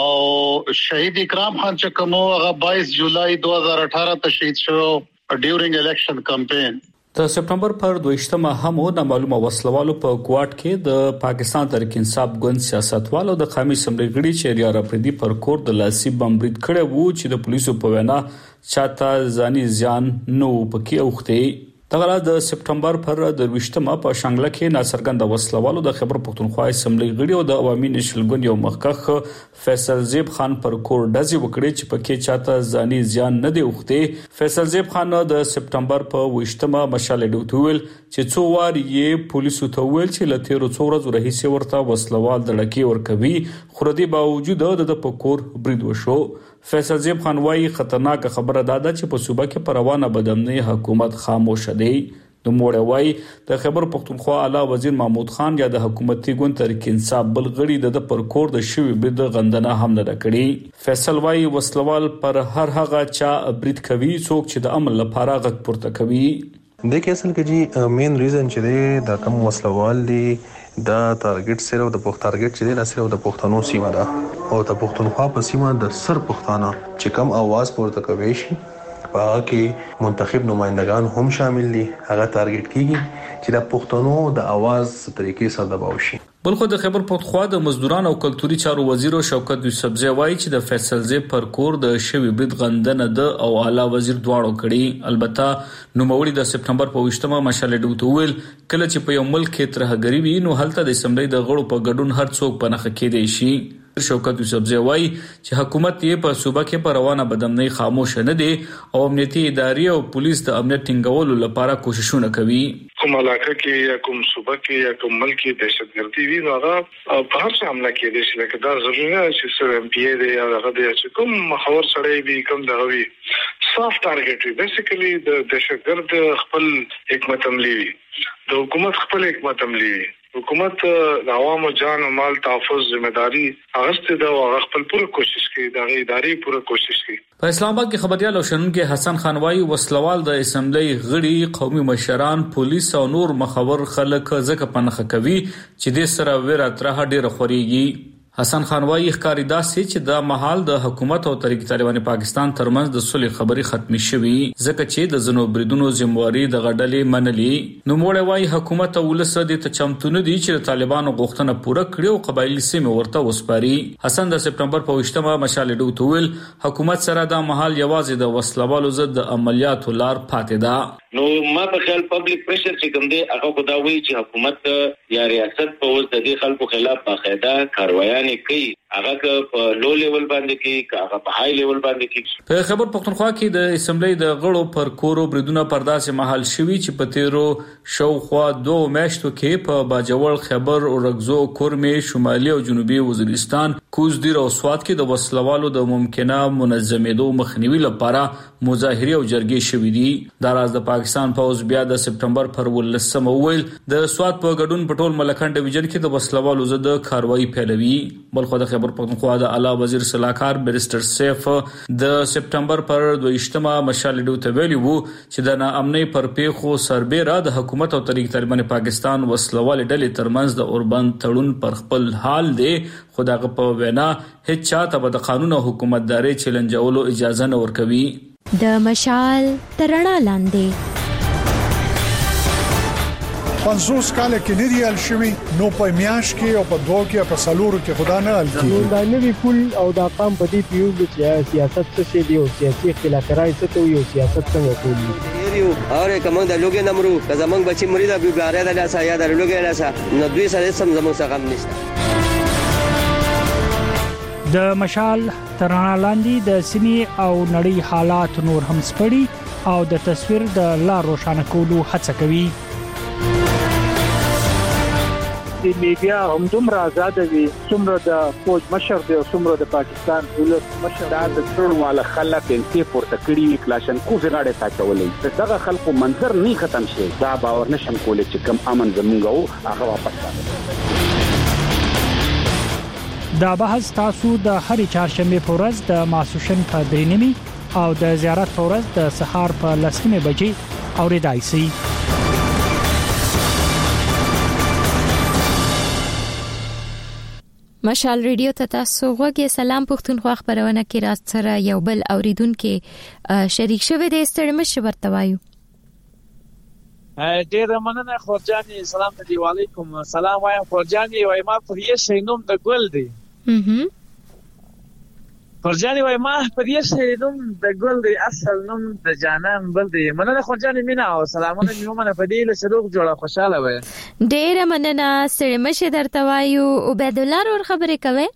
شهید اکرام خان چې کوم هغه بائیس جولای دوه هزار اٹھارہ ته شهید شو ډیورینګ الیکشن کمپین. د سپټمبر پر دویشتمه هم د معلومه وسلوالو په کوارټ کې د پاکستان تحریک انصاف ګوند سیاستوالو د قومي اسمبلی غړي چې ریاض افریدي پر کور د لاسي بم برید کړی وو چې د پولیسو په وینا چاته ځاني زیان نو پکې اوخته. دغه د سپټمبر پر درويشتمه په شانګله کې ناڅرګند وسلوالو د خیبر پختونخوا اسمبلی غړي او د عوامي نشل ګوند یو مخکخ فیصل زیب خان پر کور ډزې وکړي چې پکې چاته ځاني زیان نه دی اوخته. فیصل زیب خان د سپټمبر په وشتمه مشال ډوتویل چې څو وار یې پولیسو ته ویل چې لته ورو څو ورځې راهیسې ورته وسلوال د لکې ورکوي خو د باوجود د پکور برید وشو. فیصل زیب خان وايي خطرناک خبره ده چې په صوبه کې پروانه بدامنۍ حکومت خاموش دی. نو موړ وايي د خیبر پختونخوا اعلی وزیر محمود خان یا د حکومتي ګوند تحریک انصاف بل غړي د پر کور د شوی برید غندنه هم نه کړی. فیصل وايي وسلوال پر هر هغه چا برید کوي څوک چې د عمل لپاره غږ پورته کوي. د کې اصل کې جی مین ریزن چې دی د کوم وسلوال دی دا ټارګټ سره د پخت ټارګټ چې دی نه سره د پښتنو سیمه ده او د پښتونخوا په سیمه د سر پښتانه چې کم आवाज پورته کوي شي په هغه کې منتخب نمائندگان هم شامل دي. هغه ټارګټ کیږي چې د پښتنو د आवाज طریقې سره دباو شي. بلخو د خیبر پختونخوا د مزدوران او کلتوري چارو وزیر شوکت یوسفزۍ وایي چې د فیصل زیب پر کور د شوی برید غندنه ده او اعلی وزیر دواړو کړي. البته نوموړي د سپټمبر په وشتمه مشال ډوته ویل کله چې په یو ملک کې ترهګري وي نو هلته د اسمبلی د غړو په ګډون هر څوک په نښه کېدی شي. شوکت یوسفزۍ وایي چې حکومت یې په صوبه کې په روانه بدامنۍ خاموش نه دی او امنیتي ادارې او پولیس د امنیت ټینګولو لپاره کوششونه کوي. کوم علاقه کې یا کوم صوبه کې یا کوم ملک کې دهشتګردي وي نو هغه په هر څه حمله کېدی شي. لکه دا ضروري نه چې سر ایم پی ای دی یا هغه دی چې کوم محور سړی وي کوم دغه وي صاف ټارګټ وي. بیسیکلی د دهشتګرد خپل حکمت عملی وي د حکومت خپل حکمت عملی وي. حکومت د عوامو جان او مال تحفظ ذمہداري اغسطه دا او خپل پوره کوشش کوي دا ادارې پوره کوشش کوي. په اسلام آباد کې خبريال او شنونکو حسن خان وايي وسلوال د اسمبلی غړي قومي مشران پولیس او نور مخور خلک ځکه پنخه کوي چې د سره ویره تر ډیره خوريږي. حسن خان وايي ښکاری داسې چې د محل د حکومت او تحریک طالبان پاکستان ترمنځ د صلح خبري ختمي شوي ځکه چې د زنو بریدونو ذمہواری د غډلې منلي. نو موړ وايي حکومت او ولس د تچمتون دي چې طالبانو غوښتنه پوره کړي او قبایلی سیمه ورته وسپاري. حسن د سپټمبر په وشتمه مشال ډوتویل حکومت سره د محل یوازې د وسلوالو ضد عملیاتو لار پاتې ده. نو ما په خیال پبلک پریشر چې کوم دی هغه خدا وایي چې حکومت یا ریاست په اوس د دې خلکو خلاف باقاعده کاروایانې کوي، هغه که په لو لیول باندې کې که هغه په های لیول باندې کې. په خبر پښتونخوا کې د اسمبلی د غړو پر کورو بریدونه پرداسه محل شوي چې په تیرو شاوخوا دوه میاشتو کې په باجوړ، خیبر او رغزو، کورمې، شمالي او جنوبي وزیرستان، کوزدیر او سوات کې د وسلوالو د ممکنه منظمېدو مخنیوي لپاره مظاهره او جرګې شوې دي. دا راز د پاکستان پوز بیا د سپټمبر پر ولسمه ویل د سوات په ګډون په ټول ملکان ډیویژن کې د وسلوالو ضد کاروایی پیلوي. بلخو د خبر پښتونخوا د اعلی وزیر صلاحکار بیرستر سیف د سپټمبر پر دویشتمه مشال ډیو ته ویلي وو چې د ناامنۍ پر پیښو سربېره د حکومت او طریق طالبان پاکستان وسلوال ډلې ترمنځ د اوربند تړون پر خپل حال دی، خو دغه په وینا هیڅ چاته به د قانون او حکومتداري چیلنجولو اجازه نه ورکوي. د مشال ترڼا لاندې پنځوس کال کې نه ریال شوی نو په میاش کې او په دوه کې په سالورو کې خدا نه حل کیږي. دا نوی پول او دا قام په دې پیو چې سیاست څه شي دی او سیاسي اختلافات څه ته یو سیاست څنګه کوي یو اور کوم د لوګي نمرو که زمنګ بچی مریدا به باره د لاسه یا د لوګي لاسه نو دوی سره سم زمنګ څخه هم نشته. د مشال ترڼا لاندې د سیمې او نړۍ حالات نور هم سپړي او د تصویر د لار روښانه کولو هڅه کوي. د میډیا هم دومره آزاد دي څومره د فوج مشر دی او څومره د پاکستان ولس مشر دا د ټول والا خلک انتي پورته کړی کلاشن کو غاړه تاچولې دغه خلکو منظر نه ختم شي دا باور نشم کولای چې کم امن زمونږ او هغه واپس راځي. دا بحث تاسو د هرې چهارشنبه په ورځ د ماسوشن په درېنیمي او د زیارت په ورځ د سهار په لسمه بجې اوریدای شئ. مشال ریډیو ته تاسو غوږی سلام پښتونخوا خبرونه کې راست سره یو بل اوریدونکو شریک شوه د استړمش ورته وایو. ډیر مننه خورجاني، سلام علیکم. سلام وایم خورجاني، وای ما په یې شینوم د ګل دی. هم خورجاني وای ما په دې شینوم د ګل دی، اصل نوم د جانان بل دی. مننه خورجاني، مینا او سلامونه میومنه په دې له شروع جوړه خوشاله وای. ډیر مننه استړمش درته وایو. عبید الله ور خبرې کوي؟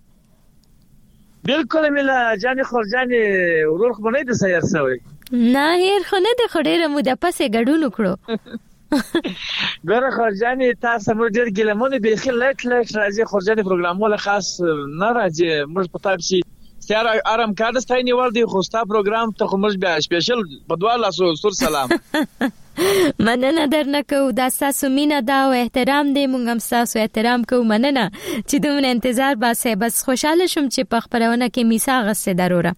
بالکل میلا جاني خورجاني ورور خو نه د سیر سوی نه هیر خو نه د خډېره مو د پسې ګډون وکړو. ګره خورجاني تاسو موږ ډېر ګلمونه به خل لټ لټ راځي خورجاني پروګرامونه خاص نه راځي موږ په تاب شي ستاره آرام کارد ستایني ور دي خو ستا پروګرام ته موږ بیا سپیشل بدواله سور سلام مننه درنه کو دا تاسو مینا دا او احترام دې مونږ هم تاسو احترام کو. مننه چې دومره انتظار باسه، بس خوشاله شوم چې په خبرونه کې میثاق سره ضروره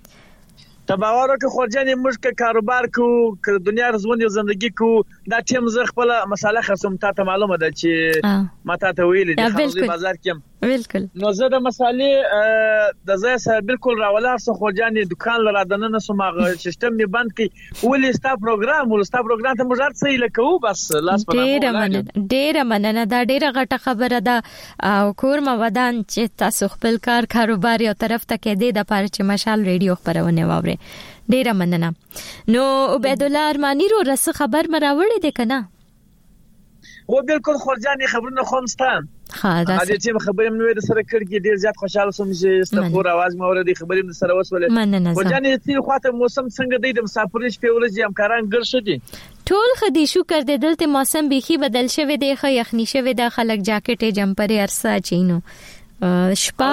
تباوره که خورجاني موږ که کاروبار کو که دنیا رزوند یو زندگی کو دا ټیم زه خپل مساله خصم ته معلومه ده چې ما ته ویل دي خالصي بازار کې بالکل نو زه د مسالې د زه سره بالکل راولار سو خورجاني دکان لرا دنه سمغه سیستم می بند کی ولې ستا پروګرام ول ستا پروګرام ته مجرد صحیح لکو بس لاس په ډیره مننه ډیره مننه دا ډیره غټه خبره ده او کورما ودان چې تاسو خپل کار کاروبار یو طرف ته کې دی د پاره چې مشال ریډیو خبرونه واوري. ډیره مننه. نو عبید الله ارمانی رو رس خبر مراوړې ده کنه؟ و بالکل خورجاني خبرونه خومستان ها دا چې خبرې منو د سره کړګي ډیر زیات خوشاله سوم چې ستخور आवाज مو اوردي خبرې د سره وسولې. خورجاني چې خواته موسم څنګه دی د مسافرش په ورځ همکاران ګر شو دي ټول خدي شکر دې دلته موسم بيخي بدل شوی دی، خو یخني شوی د خلک جاکټ جمپر ارسا چینو شپه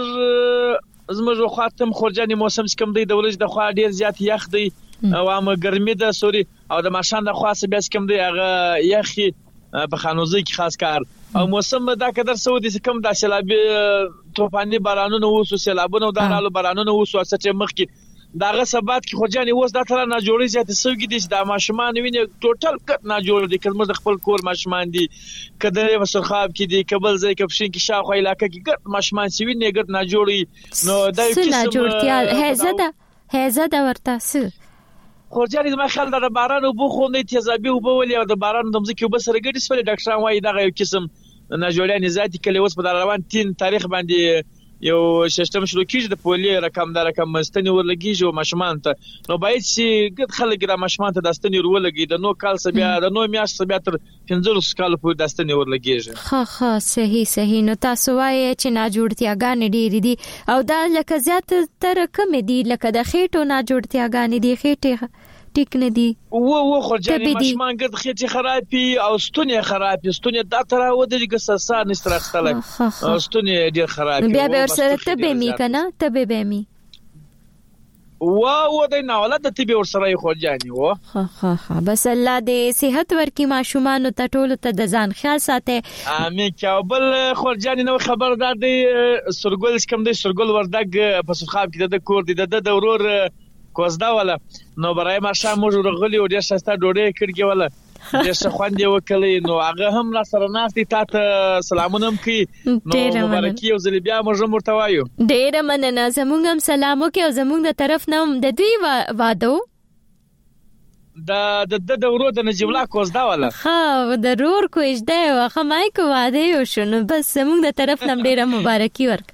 زموږ خاطم خورجاني موسم کوم دی د ورځ د خوا ډیر زیات یخ دی او هم ګرمي ده سوري او د ماشان د خاصه بیا کوم دی هغه یخي په خانوزي کې خاص کار او موسم دا قدر سعودي کوم د سیلابي طوفاني بارانونو وسو سیلابونو د رالو بارانونو وسو چې مخ کې داغه سبات کې خورجاني اوس دا تر نه جوړي زیات سوګي دي د ماشمان ویني ټوټل کټ نه جوړ دي کله د خپل کور ماشمان دي کده وسرخاب کې دي کبل ځای کې پښین کې شاخه علاقې کې ګټ ماشمان سی ویني ګټ نه جوړي نو دا یو څه نه جوړتیا هيزه ده هيزه ده ورته څه خورجاني زما خیال د باران او بو خو نه تیزابي او بولې او د باران د مزکی وب سره ګډي سپل ډاکټران وايي دا یو قسم نه جوړانه ذاتي کله اوس په روان تین تاریخ باندې یو سیستم شروع کیږي د پولیو رقم د رقم مستنی ورلګیږي او ماشومان ته نو باید چې ګد خلک را ماشومان ته داستنی ورلګي د نو کال سبیا د نو میاشت سبیا تر پنځه کال پورې داستنی ورلګیږي ها ها صحیح صحیح نو تاسو وایي چې نا جوړتیاګان ډېری دي او دا لکه زیات تر کم دي لکه د خېټو نا جوړتیاګان دي خېټه ټیک نه دي و و خرجاني ماشومان ګد خېټه خرابي او ستونی خرابي ستونی دا تر و د ګسسا نسترختل ستونی ډیر خرابي بیا به سره تبه می کنه تبه به می وا و د ناولد د تبه ور سره خرجاني و ها ها ها بس الله دې صحت ورکي ماشومان ته ټول ته د ځان خیال ساته امين کابل خرجاني نو خبردار دی سرګل کوم دی سرګل وردګ په سخاب کې د کور دی د د ورور کوزدا ولا نو برای ماشه موږ ورغلی او ډیر شسته ډوډۍ کړګي ولا ډیر څه خوندې وکړي نو هغه هم را سره ناستي تاسو سلامونه هم کوي نو مبارکي او زلی بیا موږ مرته وایو ډیر مننه زموږ هم سلامو کې او زموږ د طرف نه د دوی وادو د د د ورور د نجیب الله کوزدا ولا ها د رور کوزدا واخه مای کو واده شنو بس زموږ د طرف نه ډیره مبارکي ورک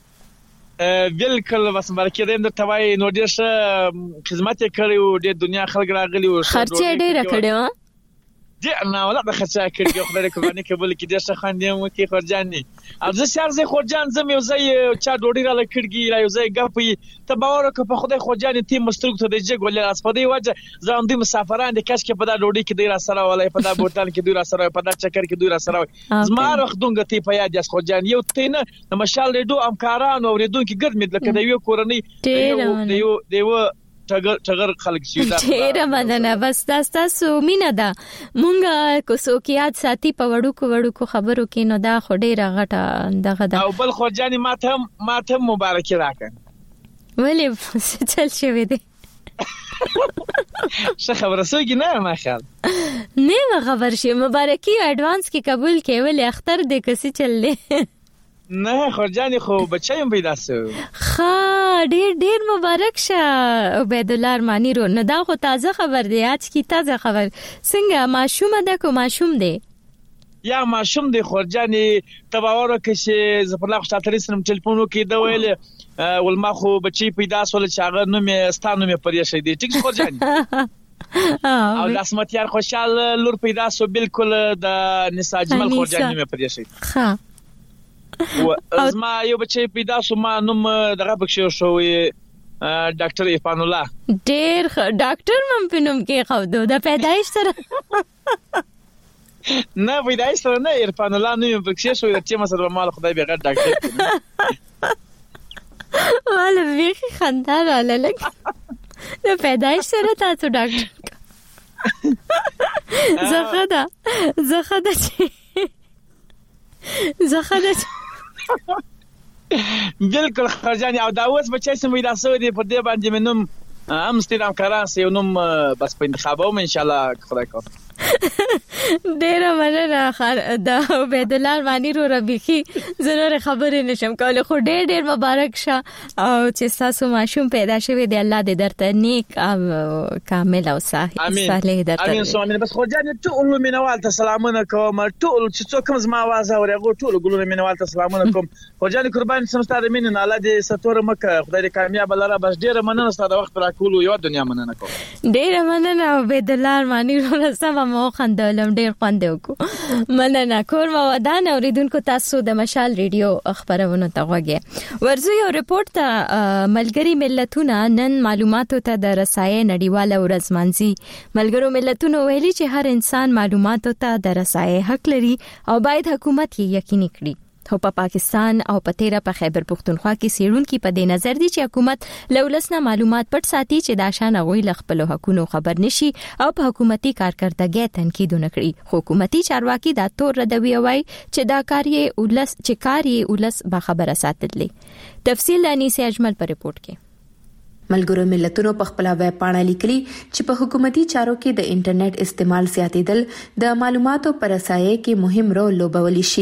بالکل بس مبارکي دې د توای نو ډیر خدمت کړی او د دنیا خلک راغلي او خرچه ډیره کړو دې نه ولا د خرچه کړی خو د قرباني قبول کې ډیر څه خاندې مو کې خرجاني او زه شهر زه خرجان زم یو ځای چا ډوډۍ را لکړګي یو ځای غپي ته باور وکړه په خدای خرجاني تی مسترګ ته د جګ ولې اسپدي وجه زه هم د مسافران د کاش کې په دا ډوډۍ کې ډیر سره ولای په دا بوتل کې ډیر سره په دا چکر کې ډیر سره زما رخدونګ تی په یاد یاس خرجان یو تینه د مشال ریډو امکاران او ریډون کې ګرد مې لکه د یو کورنۍ دیو دیو ټګر ټګر خلک شي دا ډیر مننه بس تاسو مینه ده مونږه کو سوکیات ساتي په وړو کو وړو کو خبرو کې نو دا خو ډیره غټه دغه ده او بل خرجاني ماته ماته مبارکي راکړه ولې چل شوی دی څه خبره سوګی نه ما خیال نه خبر شي مبارکي اډوانس کې قبول کې ولې اختر دې کسي چللې نه خرجاني خو بچایم پیدا سو خا ډیر ډیر مبارک شه عبید الله ارمانی رو نه دا خو تازه خبر دی اج کی تازه خبر څنګه ماشوم ده کو ماشوم دی یا ماشوم دی خرجاني تباور کې زفر الله خاطر سم ټلیفون کې دا ویل ول ما خو بچی پیدا سول چې هغه نو مې ستانو مې پرې شي دی ټیک خرجاني او د اسمتیار خوشاله لور پیدا سو بالکل د نساء جمل خرجاني مې پرې شي ها از ما یو بچی پیدا سو ما نوم دغه بکشو شوې ډاکټر عرفان الله ډیر ډاکټر مم پینم کې خو د پیدایش سره نه پیدایش سره نه عرفان الله نوم بکشو شوې چې ما سره مال خدای به غټ ډاکټر والا ویخي خندار والا لګ د پیدایش سره تاسو ډاکټر زخه ده زخه ده زخه ده بالکل خرجاني او دا اوس بچی سم ویدا سو دی په دې باندې منم امستردام کرانس یو نوم بس په انتخابوم ان شاء الله خدای کو ډیر مننه خار دا عبید الله ارمانی رو ربيخي زنور خبرې نشم کولای خو ډیر ډیر مبارک شه او چې تاسو ماشوم پیدا شوی دی الله دې درته نیک او کامل او صالح درته امين سو امين بس خو جان ټول مینوال ته سلامونه کوم ټول چې څوک زما आवाज اوري غو ټول ګلونه مینوال ته سلامونه کوم خو جان قربان سمستاره مين نه الله دې ستور مکه خدای دې کامیاب لره بس ډیر مننه ستاسو وخت را کول یو دنیا مننه کوم ډیر مننه عبید الله ارمانی رو سم مو خندلم ډیر خوند وکړو مننه کور مو ودان اوریدونکو تاسو د مشال ریډیو خبرونه ته غوږی ورزو یو ریپورت ته ملګری ملتونه نن معلوماتو ته د رسایي نړیواله ورځ مانځي ملګرو ملتونو ویلي چې هر انسان معلوماتو ته د رسایي حق لري او باید حکومت یې یقیني کړي خو په پاکستان او په تیرا په خیبر پختونخوا کې سیرونکو په دې نظر دي چې حکومت لولسنه معلومات پټ ساتي چې دا شان غوي لخپل حقوقو خبر نشي او په حکومتي کارکړتګۍ تنقید نه کړي حکومتي چارواکي دا تور ردوي وای چې دا کاری ولس چې کاری ولس با خبره ساتلې تفصیل انیسه اجمل پر رپورت کې ملګرو ملتونو په خپل ویب پاڼه لیکلي چې په حکومتي چارو کې د انټرنیټ استعمال زیاتېدل د معلوماتو پر رسایي کې مهم رول لوبولی شي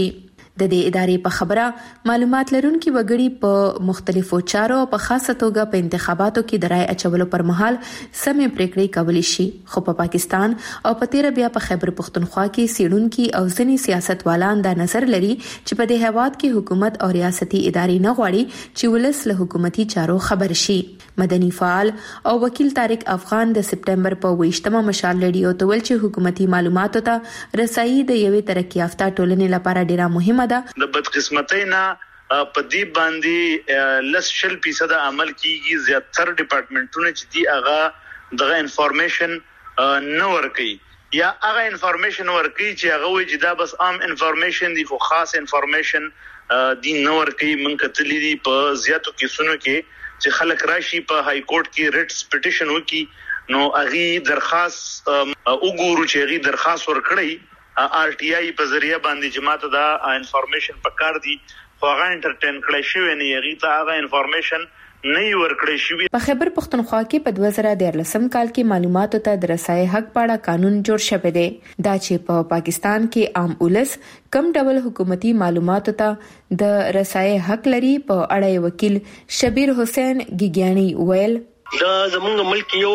د دې ادارې په خبره معلومات لرونکي وګړي په مختلفو چارو په خاصه توګه په انتخاباتو کې د رای اچولو پر مهال سمې پریکړې کولی شي، خو په پاکستان او په تیر بیا په خیبر پختونخوا کې سیډونکي او ځینې سیاستوالان دا نظر لري چې په دې هیواد کې حکومت او ریاستي ادارې نه غواړي چې ولس له حکومتي چارو خبر شي. مدني فعال او وکیل طارق افغان د سپټمبر په ویشتمه مشال ریډیو ته ویل چې حکومتي معلوماتو ته رسایي د یوې ترقی یافته ټولنې لپاره ډیره مهمه ده. د بدقسمتۍ نه په دې باندې لس شل فیصد عمل کیږي. زیاتره ډپارټمنټونه چې دی هغه دغه انفارمیشن نه ورکوي یا هغه انفارمیشن ورکوي چې هغه وایي چې دا بس عام انفارمیشن دی خو خاص انفارمیشن دی نه ورکوي. موږ کتلی دي په زیاتو کیسونو کې چې خلک راشي په های کورټ کې ریټس پټیشن وکي نو اغي درخواست وګورو چې اغي درخواست ورکړي آر ټي آی په ذریعہ باندې جماعت دا انفارمیشن پکار دي خو هغه انټرټین کړی شوی نه اغي ته هغه انفارمیشن نه ورکړی شوی. په خیبر پختونخوا کې په دوه زره دیارلسم کال کې معلوماتو ته د رسای حق پاړه قانون جوړ شوی دی. دا چې په پا پاکستان کې عام ولس کم ډول حکومتي معلوماتو ته د رسای حق لري. په اړه وکیل شبیر حسین ګیګیانی ویل دا زموږ ملک یو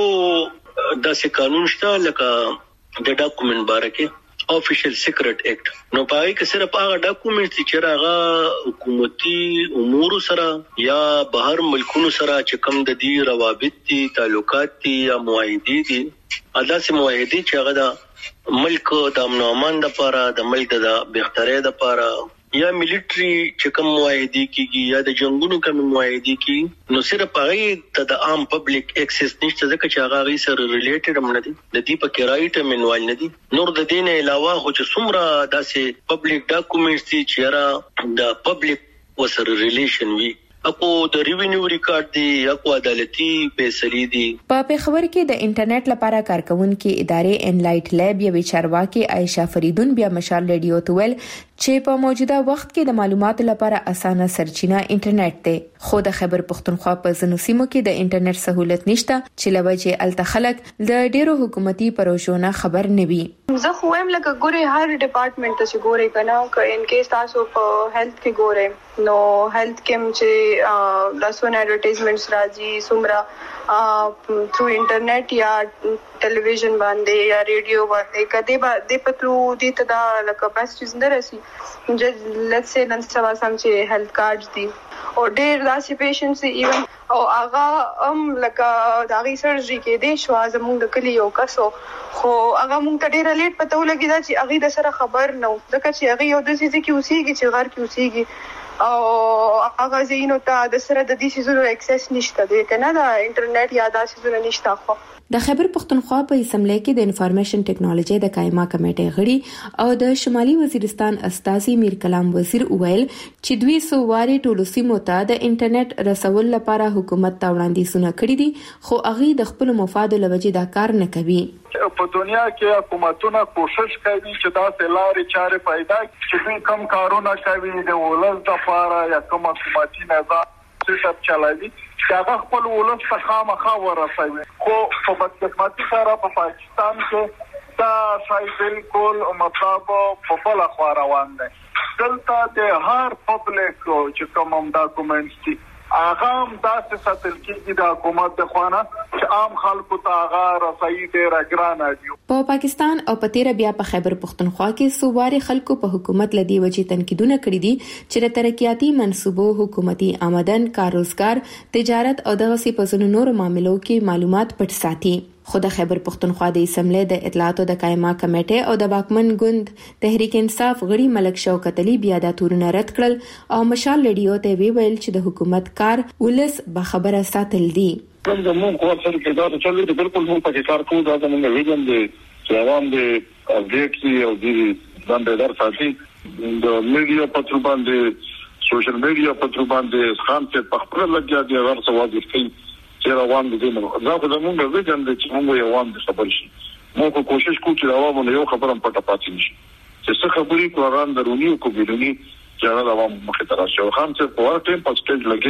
داسې قانون شته لکه د ډاکومنت بارکه آفیشل سیکرټ ایکټ نو پای کې صرف هغه ډاکومنټ چې هغه حکومتي امور سره یا بهر ملکونو سره چې کوم د دې روابط دي تعلقات دي یا معاهدې دي ادا سه معاهدې چې هغه د ملک د امن او امان لپاره د ملک د بهترۍ لپاره یا ملټری چې کوم معاهدې کیږي یا د جنگونو کوم معاهدې کی نو صرف هغه ته د عام پبلک اکسس نشته ځکه چې هغه غي سره ریلیټډ هم نه دي د دې په کې رائټ منوال نه دي. نور د دین علاوه خو چې څومره داسې پبلک ډاکومنټس دي چې را د پبلک وسره ریلیشن وي اكو د ریوینیو ریکارډ دی اكو عدالتي فیصلې دي. په پیښور کې د انټرنیټ لپاره کارکونکو ادارې انلایټ لیب یوې چارواکي عائشہ فریدون بیا مشال ریډیو ته ویل چې په موجوده وخت کې د معلوماتو لپاره اسانه سرچینه انټرنیټ دی، خو د خیبر پختونخوا په ځینو سیمو کې د انټرنیټ سہولت نشته چې لوجه الته خلک د ډیرو حکومتي پروژو نه خبر نه وي. زه خو هم لکه ګوري هر ډپارټمنټ ته چې ګوري کنه ک ان کیس تاسو په هیلث کې ګوري نو هیلث کې چې لاسونه ایڈورټایزمنټس راځي سمرا through انټرنیټ یا ټلویزیون باندې یا ریډیو باندې کدی باندې پترو دي تدا لکه میسجز نه راسي چې لیټس سي نن سبا سم چې هیلث کارډز دي او ډېر داسې پیشنټس ایون او هغه ام لکه داغي سرجری کې دي شو زموږ د کلی یو کسو خو هغه مونږ ته ډېر لیټ پته ولګی دا چې هغه د سره خبر نه و ځکه چې هغه یو د سيزي کې اوسېږي چې غار کې اوسېږي او هغه زینو ته د سره د دې سيزونو اکسس نشته دی کنه دا انټرنیټ یا دا سيزونه نشته. خو د خیبر پختونخوا په اسمبلی کې د انفارمیشن ټیکنالوژي د قائمه کمیټې غړي او د شمالي وزیرستان استاذي میر کلام وزیر ویل چې دوی سو واري ټولو سیمو ته د انټرنیټ رسول لپاره حکومت ته وړاندیزونه کړي دي خو هغه د خپل مفاد لوجې دا کار نه کوي. په دنیا کې حکومتونه کوشش کوي چې دا سلاري چارې پیدا چې دوی کم کارونه کوي د ولز د لپاره یا کوم حکومتي نظام سیستم چلوي چې هغه خپل ولس ته خامخا ورسوي خو په بدقسمتي سره په پاکستان کې دا شای بالکل مطلب په بل خوا روان دی. دلته د هر پبلک چې کوم ډاکومنټس دي هغه هم داسې ساتل کېږي د حکومت د خوانه چې عام خلکو ته هغه رسایي ډېره ګرانه دي. په پاکستان او په تیر بیا په خیبر پختونخوا کې صوباري خلکو په حکومت لدی وجې تنقیدونه کړی دي چې د ترقیاتي منصوبو حکومتي آمدن کار روزګار تجارت او دغه سي په زونو نور معاملو کې معلومات پټ ساتي. خو د خیبر پختونخوا د اسمبلی د اطلاعاتو د قائمه کمیټې او د باکمن ګوند تحریک انصاف غړي ملک شوکت علي بیا د تورونه رد کړل او مشال ریډیو ته ویل چې د حکومت کار ولس به خبره ساتل دي. کوم د مونږ کو اکثر کې دا چې د بالکل مونږ په کار کوو دا زموږ ویژن دی چې عوام دې اپډیټ او دې باندې درځي د میډیا په تر باندې سوشل میډیا په تر باندې خام ته په خپل لګیا دي هر څه واضح کوي چې روان دي نو دا خو زموږ ویژن دی چې موږ یو عوام د خبر شي موږ کوشش کوو چې عوام یو خبره پټه پاتې نشي چې څه خبرې کوو غان درونی او کو بیرونی چې عوام مخه تراشي خام ته په ور ټیم په سټیج لګي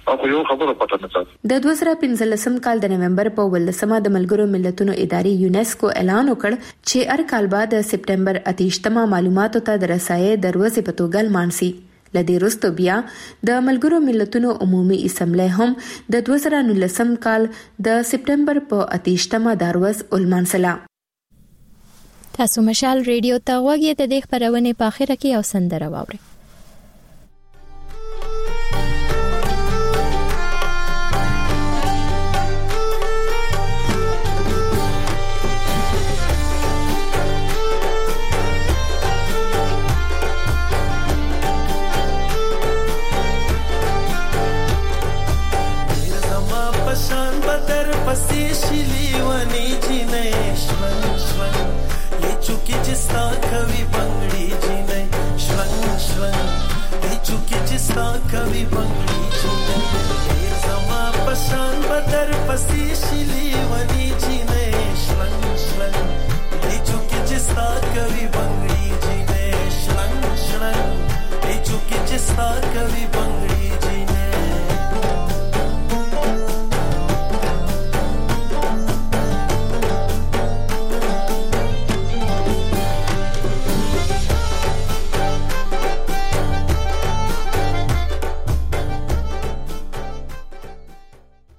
او یو خبره پته نه ده. د دوه زره پنځلسم کال د نومبر په ولسمه د ملګرو ملتونو ادارې یونیسکو اعلان وکړ چې هر کال بعد د سپټمبر اتهشتمه معلوماتو ته د رسایي د ورځې په توګه لمانځي. لدې وروسته بیا د ملګرو ملتونو عمومي اسمبلی هم د دوه زره نولسم کال د سپټمبر په اتهشتمه د ورځ ولمانځله. تاسو مشال ریډیو ته غوږی د دې خبرونه په اخر کې او سندره واورئ. پسې شلی ونی جنې شون شون لچوکي جستا کوي بنگړي جنې شون شون لچوکي جستا کوي بنگړي جنې زما پشان بدر پسې شلی ونی